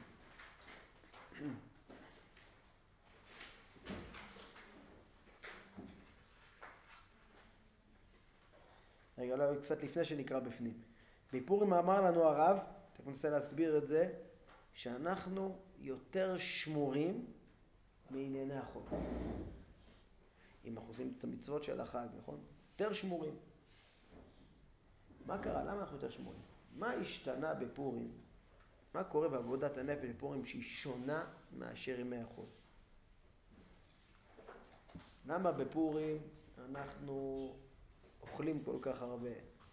רגע, לא, קצת לפני שנקרא בפנים. בפורים אמר לנו הרב, אתה מנסה להסביר את זה, שאנחנו יותר שמורים מענייני החול. אם אנחנו עושים את המצוות של החג, נכון? יותר שמורים. מה קרה? למה אנחנו יותר שמורים? מה השתנה בפורים מה קורה בעבודת הנפש בפורים שהיא שונה מאשר ימי החול? למה בפורים אנחנו אוכלים כל כך הרבה?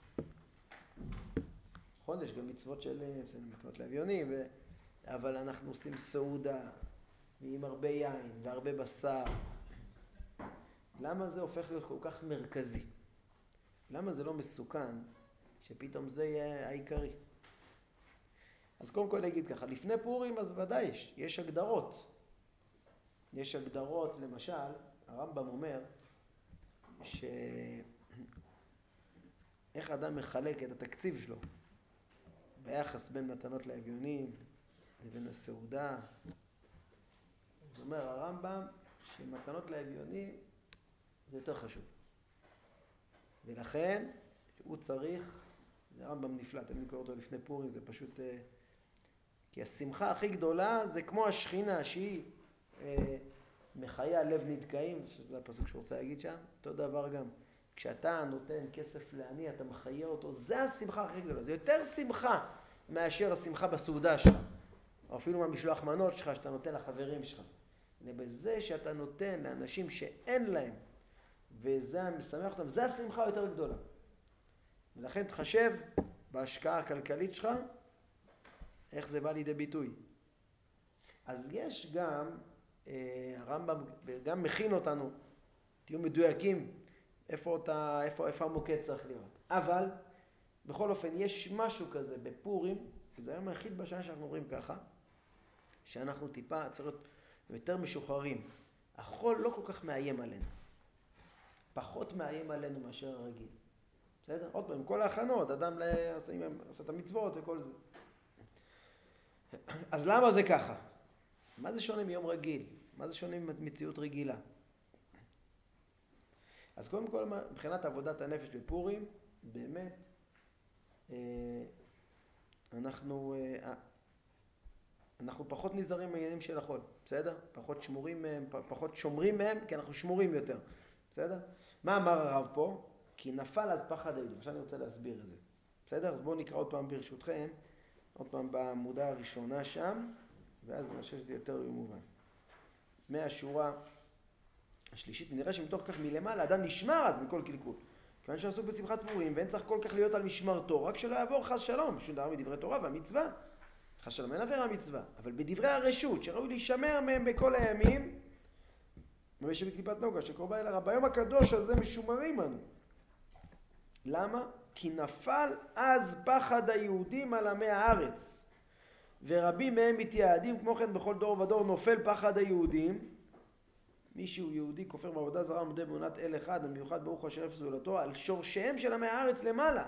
נכון, יש גם מצוות של מצוות לאביונים, אבל אנחנו עושים סעודה עם הרבה יין והרבה בשר. למה זה הופך להיות כל כך מרכזי? למה זה לא מסוכן שפתאום זה יהיה העיקרי? אז קודם כל נגיד ככה, לפני פורים אז ודאי יש הגדרות. יש הגדרות, למשל, הרמב"ם אומר איך אדם מחלק את התקציב שלו ביחס בין מתנות לאביונים לבין הסעודה. זאת אומרת, הרמב"ם שמתנות לאביונים זה יותר חשוב. ולכן הוא צריך, זה רמב"ם נפלא, תמיד קורא אותו לפני פורים, זה פשוט, כי השמחה הכי גדולה זה כמו השכינה שהיא מחיי הלב נדכאים, שזה הפסוק שרוצה להגיד שם, אותו דבר גם. כשאתה נותן כסף לעני, אתה מחיה אותו, זה השמחה הכי גדולה. זה יותר שמחה מאשר השמחה בסעודה שלך, או אפילו מהמשלוח מנות שלך שאתה נותן לחברים שלך. ובזה שאתה נותן לאנשים שאין להם, וזה משמח אותם, זה השמחה יותר גדולה. ולכן תחשב בהשקעה הכלכלית שלך, איך זה בא לידי ביטוי. אז יש גם, הרמב"ם גם מכין אותנו, תהיו מדויקים, איפה המוקד צריך להיות. אבל, בכל אופן, יש משהו כזה בפורים, וזה היום היחיד בשנה שאנחנו אומרים ככה, שאנחנו טיפה צריך להיות יותר משוחררים. החול לא כל כך מאיים עלינו. פחות מאיים עלינו מאשר הרגיל. בסדר? עוד פעם, כל ההכנות, אדם עשה את המצוות וכל זה. אז למה זה ככה? מה זה שונה מיום רגיל? מה זה שונה ממציאות רגילה? אז קודם כל, מבחינת עבודת הנפש בפורים, באמת, אנחנו פחות נזהרים מהעניינים של החול, בסדר? פחות שומרים מהם, כי אנחנו שמורים יותר, בסדר? מה אמר הרב פה? כי נפל אז פחד היהודים. עכשיו אני רוצה להסביר את זה, בסדר? אז בואו נקרא עוד פעם ברשותכם, עוד פעם בעמודה הראשונה שם, ואז אני חושב שזה יותר מובן. מהשורה השלישית, נראה שמתוך כך מלמעלה, אדם נשמר אז מכל קלקול. כיוון שעסוק בשמחת פורים, ואין צריך כל כך להיות על משמרתו, רק שלא יעבור חס שלום, שום דבר מדברי תורה והמצווה. חס שלום אין עבירה מצווה, אבל בדברי הרשות, שראוי להישמר מהם בכל הימים, ממש בקליפת נוגה, שקרובה אל הרב, ביום הקדוש הזה משומרים אנו. למה? כי נפל אז פחד היהודים על עמי הארץ, ורבים מהם מתייעדים, כמו כן בכל דור ודור נופל פחד היהודים. מישהו יהודי כופר בעבודה זרה ומודה באמונת אל אחד, במיוחד ברוך אשר אפס גדולתו, על שורשיהם של עמי הארץ למעלה.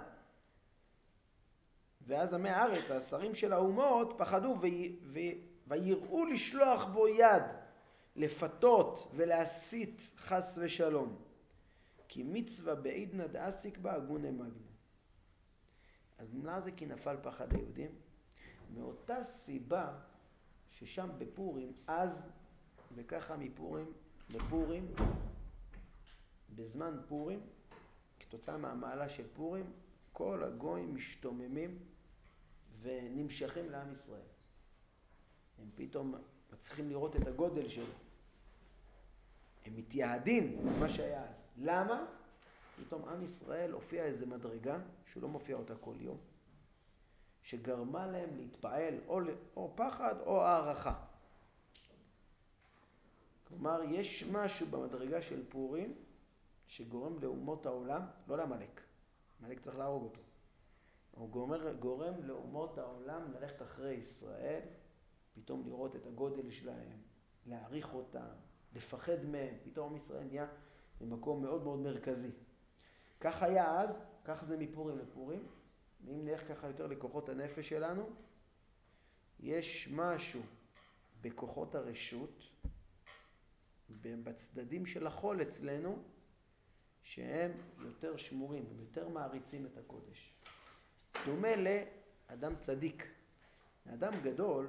ואז עמי הארץ, השרים של האומות, פחדו ויראו לשלוח בו יד, לפתות ולהסית חס ושלום. כי מצווה בעידנא דעסיק בה הגונה מגנה. אז מה זה כי נפל פחד היהודים? מאותה סיבה ששם בפורים, אז וככה מפורים לפורים, בזמן פורים, כתוצאה מהמעלה של פורים, כל הגויים משתוממים ונמשכים לעם ישראל. הם פתאום מצליחים לראות את הגודל שלו. הם מתייעדים מה שהיה אז. למה? פתאום עם ישראל הופיע איזה מדרגה, שהוא לא מופיע אותה כל יום, שגרמה להם להתפעל או פחד או הערכה. כלומר, יש משהו במדרגה של פורים שגורם לאומות העולם, לא למלך, מלך צריך להרוג אותו, הוא גורם לאומות העולם ללכת אחרי ישראל, פתאום לראות את הגודל שלהם, להעריך אותם, לפחד מהם. פתאום עם ישראל נהיה במקום מאוד מאוד מרכזי. כך היה אז, כך זה מפורים לפורים. ואם נלך ככה יותר לכוחות הנפש שלנו, יש משהו בכוחות הרשות, בצדדים של החול אצלנו, שהם יותר שמורים, הם יותר מעריצים את הקודש. דומה לאדם צדיק. אדם גדול,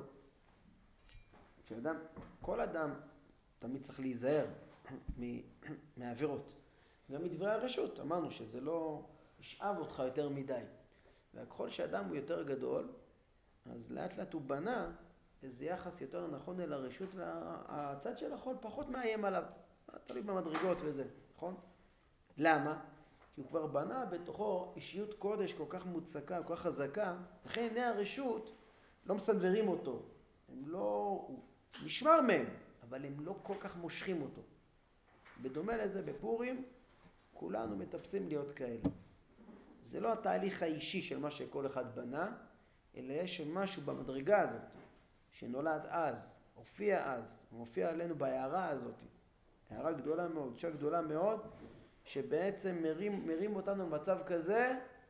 כל אדם תמיד צריך להיזהר מעבירות. גם מדברי הרשות, אמרנו שזה לא ישאב אותך יותר מדי. וככל שאדם הוא יותר גדול, אז לאט לאט הוא בנה איזה יחס יותר נכון אל הרשות, והצד של החול פחות מאיים עליו. תלוי במדרגות וזה, נכון? למה? כי הוא כבר בנה בתוכו אישיות קודש כל כך מוצקה, כל כך חזקה, לכן עיני הרשות לא מסנברים אותו. הם לא, הוא נשמר מהם, אבל הם לא כל כך מושכים אותו. בדומה לזה בפורים, כולנו מטפסים להיות כאלה. זה לא התהליך האישי של מה שכל אחד בנה, אלא יש משהו במדרגה הזאת, שנולד אז, הופיע אז, מופיע עלינו בהערה הזאת. הערה גדולה מאוד, אישה גדולה מאוד, שבעצם מרים אותנו במצב כזה,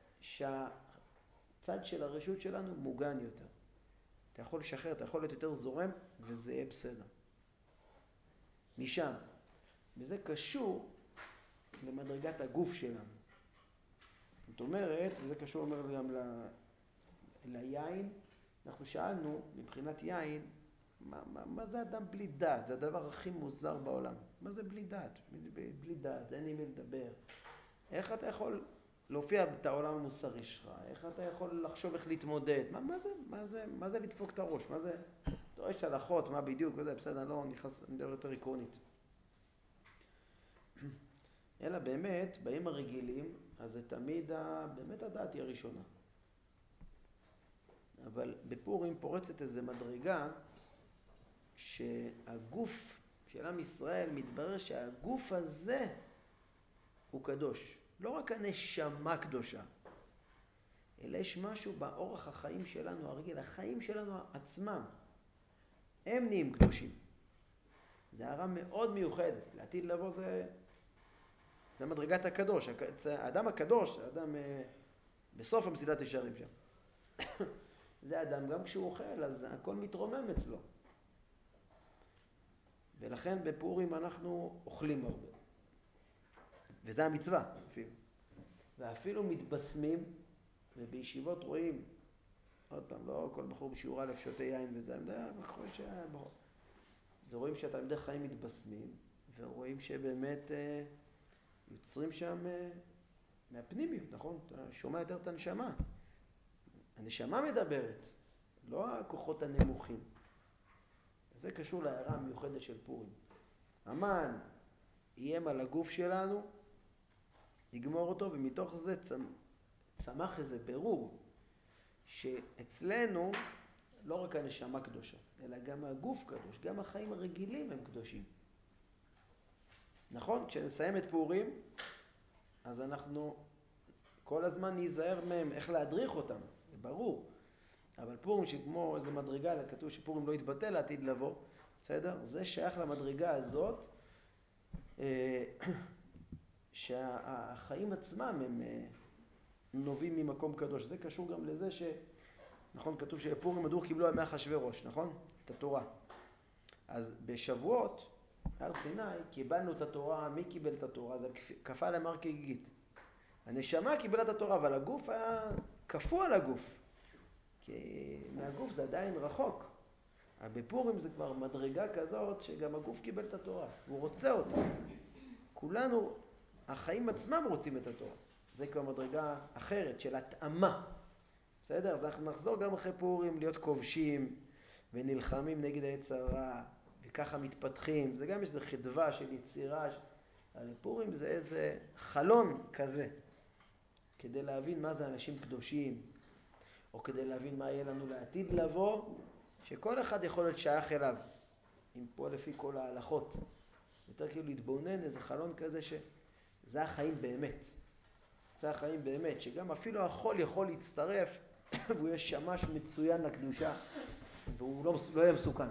שהצד של הרשות שלנו מוגן יותר. אתה יכול לשחרר, אתה יכול להיות יותר זורם, וזה יהיה בסדר. משם. וזה קשור למדרגת הגוף שלנו. זאת אומרת, וזה קשור אומר גם ליין, אנחנו שאלנו מבחינת יין, מה זה אדם בלי דעת? זה הדבר הכי מוזר בעולם. מה זה בלי דעת? בלי דעת, זה אין עם מי לדבר. איך אתה יכול להופיע את העולם המוסרי שלך? איך אתה יכול לחשוב איך להתמודד? מה זה לדפוק את הראש? מה זה? אתה רואה שלחות, מה בדיוק? וזה בסדר, אני לא נכנס, אני מדבר יותר עקרונית. אלא באמת, באים הרגילים, אז זה תמיד, באמת הדעת היא הראשונה. אבל בפורים פורצת איזו מדרגה, שהגוף של עם ישראל מתברר שהגוף הזה הוא קדוש. לא רק הנשמה קדושה, אלא יש משהו באורח החיים שלנו הרגיל, החיים שלנו עצמם, הם נהיים קדושים. זה הערה מאוד מיוחדת. לעתיד לבוא זה מדרגת הקדוש. האדם הקדוש, האדם בסוף המסילת ישרים שם. זה אדם, גם כשהוא אוכל, אז הכל מתרומם אצלו. ולכן בפורים אנחנו אוכלים הרבה. וזה המצווה אפילו. ואפילו מתבשמים, ובישיבות רואים, עוד פעם, לא כל בחור בשיעור א' שותה יין וזה, רואים שהתלמידי חיים מתבשמים, ורואים שבאמת יוצרים שם מהפנימיות, נכון? אתה שומע יותר את הנשמה. הנשמה מדברת, לא הכוחות הנמוכים. זה קשור להערה המיוחדת של פורים. המן איים על הגוף שלנו, נגמור אותו, ומתוך זה צמח איזה ברור, שאצלנו לא רק הנשמה קדושה, אלא גם הגוף קדוש, גם החיים הרגילים הם קדושים. נכון? כשנסיים את פורים, אז אנחנו כל הזמן ניזהר מהם, איך להדריך אותם, זה ברור. אבל פורים שכמו איזה מדרגה, כתוב שפורים לא יתבטל לעתיד לבוא, בסדר? זה שייך למדרגה הזאת, שהחיים עצמם הם נובעים ממקום קדוש. זה קשור גם לזה נכון, כתוב שפורים הדור קיבלו על מאחשוורוש, נכון? את התורה. אז בשבועות, הר סיני, קיבלנו את התורה. מי קיבל את התורה? זה כפה על המר כגיגית. הנשמה קיבלה את התורה, אבל הגוף היה כפו על הגוף. כי מהגוף זה עדיין רחוק. בפורים זה כבר מדרגה כזאת שגם הגוף קיבל את התורה. הוא רוצה אותה. כולנו, החיים עצמם רוצים את התורה. זה כבר מדרגה אחרת של התאמה. בסדר? אז אנחנו נחזור גם אחרי פורים להיות כובשים ונלחמים נגד היצר הרע, וככה מתפתחים. זה גם איזו חדווה של יצירה. פורים זה איזה חלון כזה, כדי להבין מה זה אנשים קדושים, או כדי להבין מה יהיה לנו לעתיד לבוא, שכל אחד יכול להיות שייך אליו, אם פה לפי כל ההלכות. יותר כאילו להתבונן איזה חלון כזה שזה החיים באמת. זה החיים באמת, שגם אפילו החול יכול להצטרף, והוא יהיה שמש מצוין לקדושה, והוא לא יהיה מסוכן.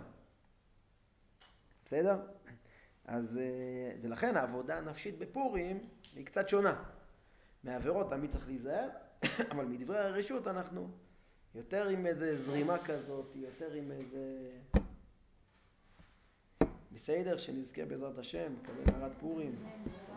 בסדר? אז, ולכן העבודה הנפשית בפורים היא קצת שונה. מעבירות תמיד צריך להיזהר, אבל מדברי הרשות אנחנו יותר עם איזה זרימה כזאת, יותר עם איזה... בסדר, שנזכה בעזרת השם, קבל מערת פורים.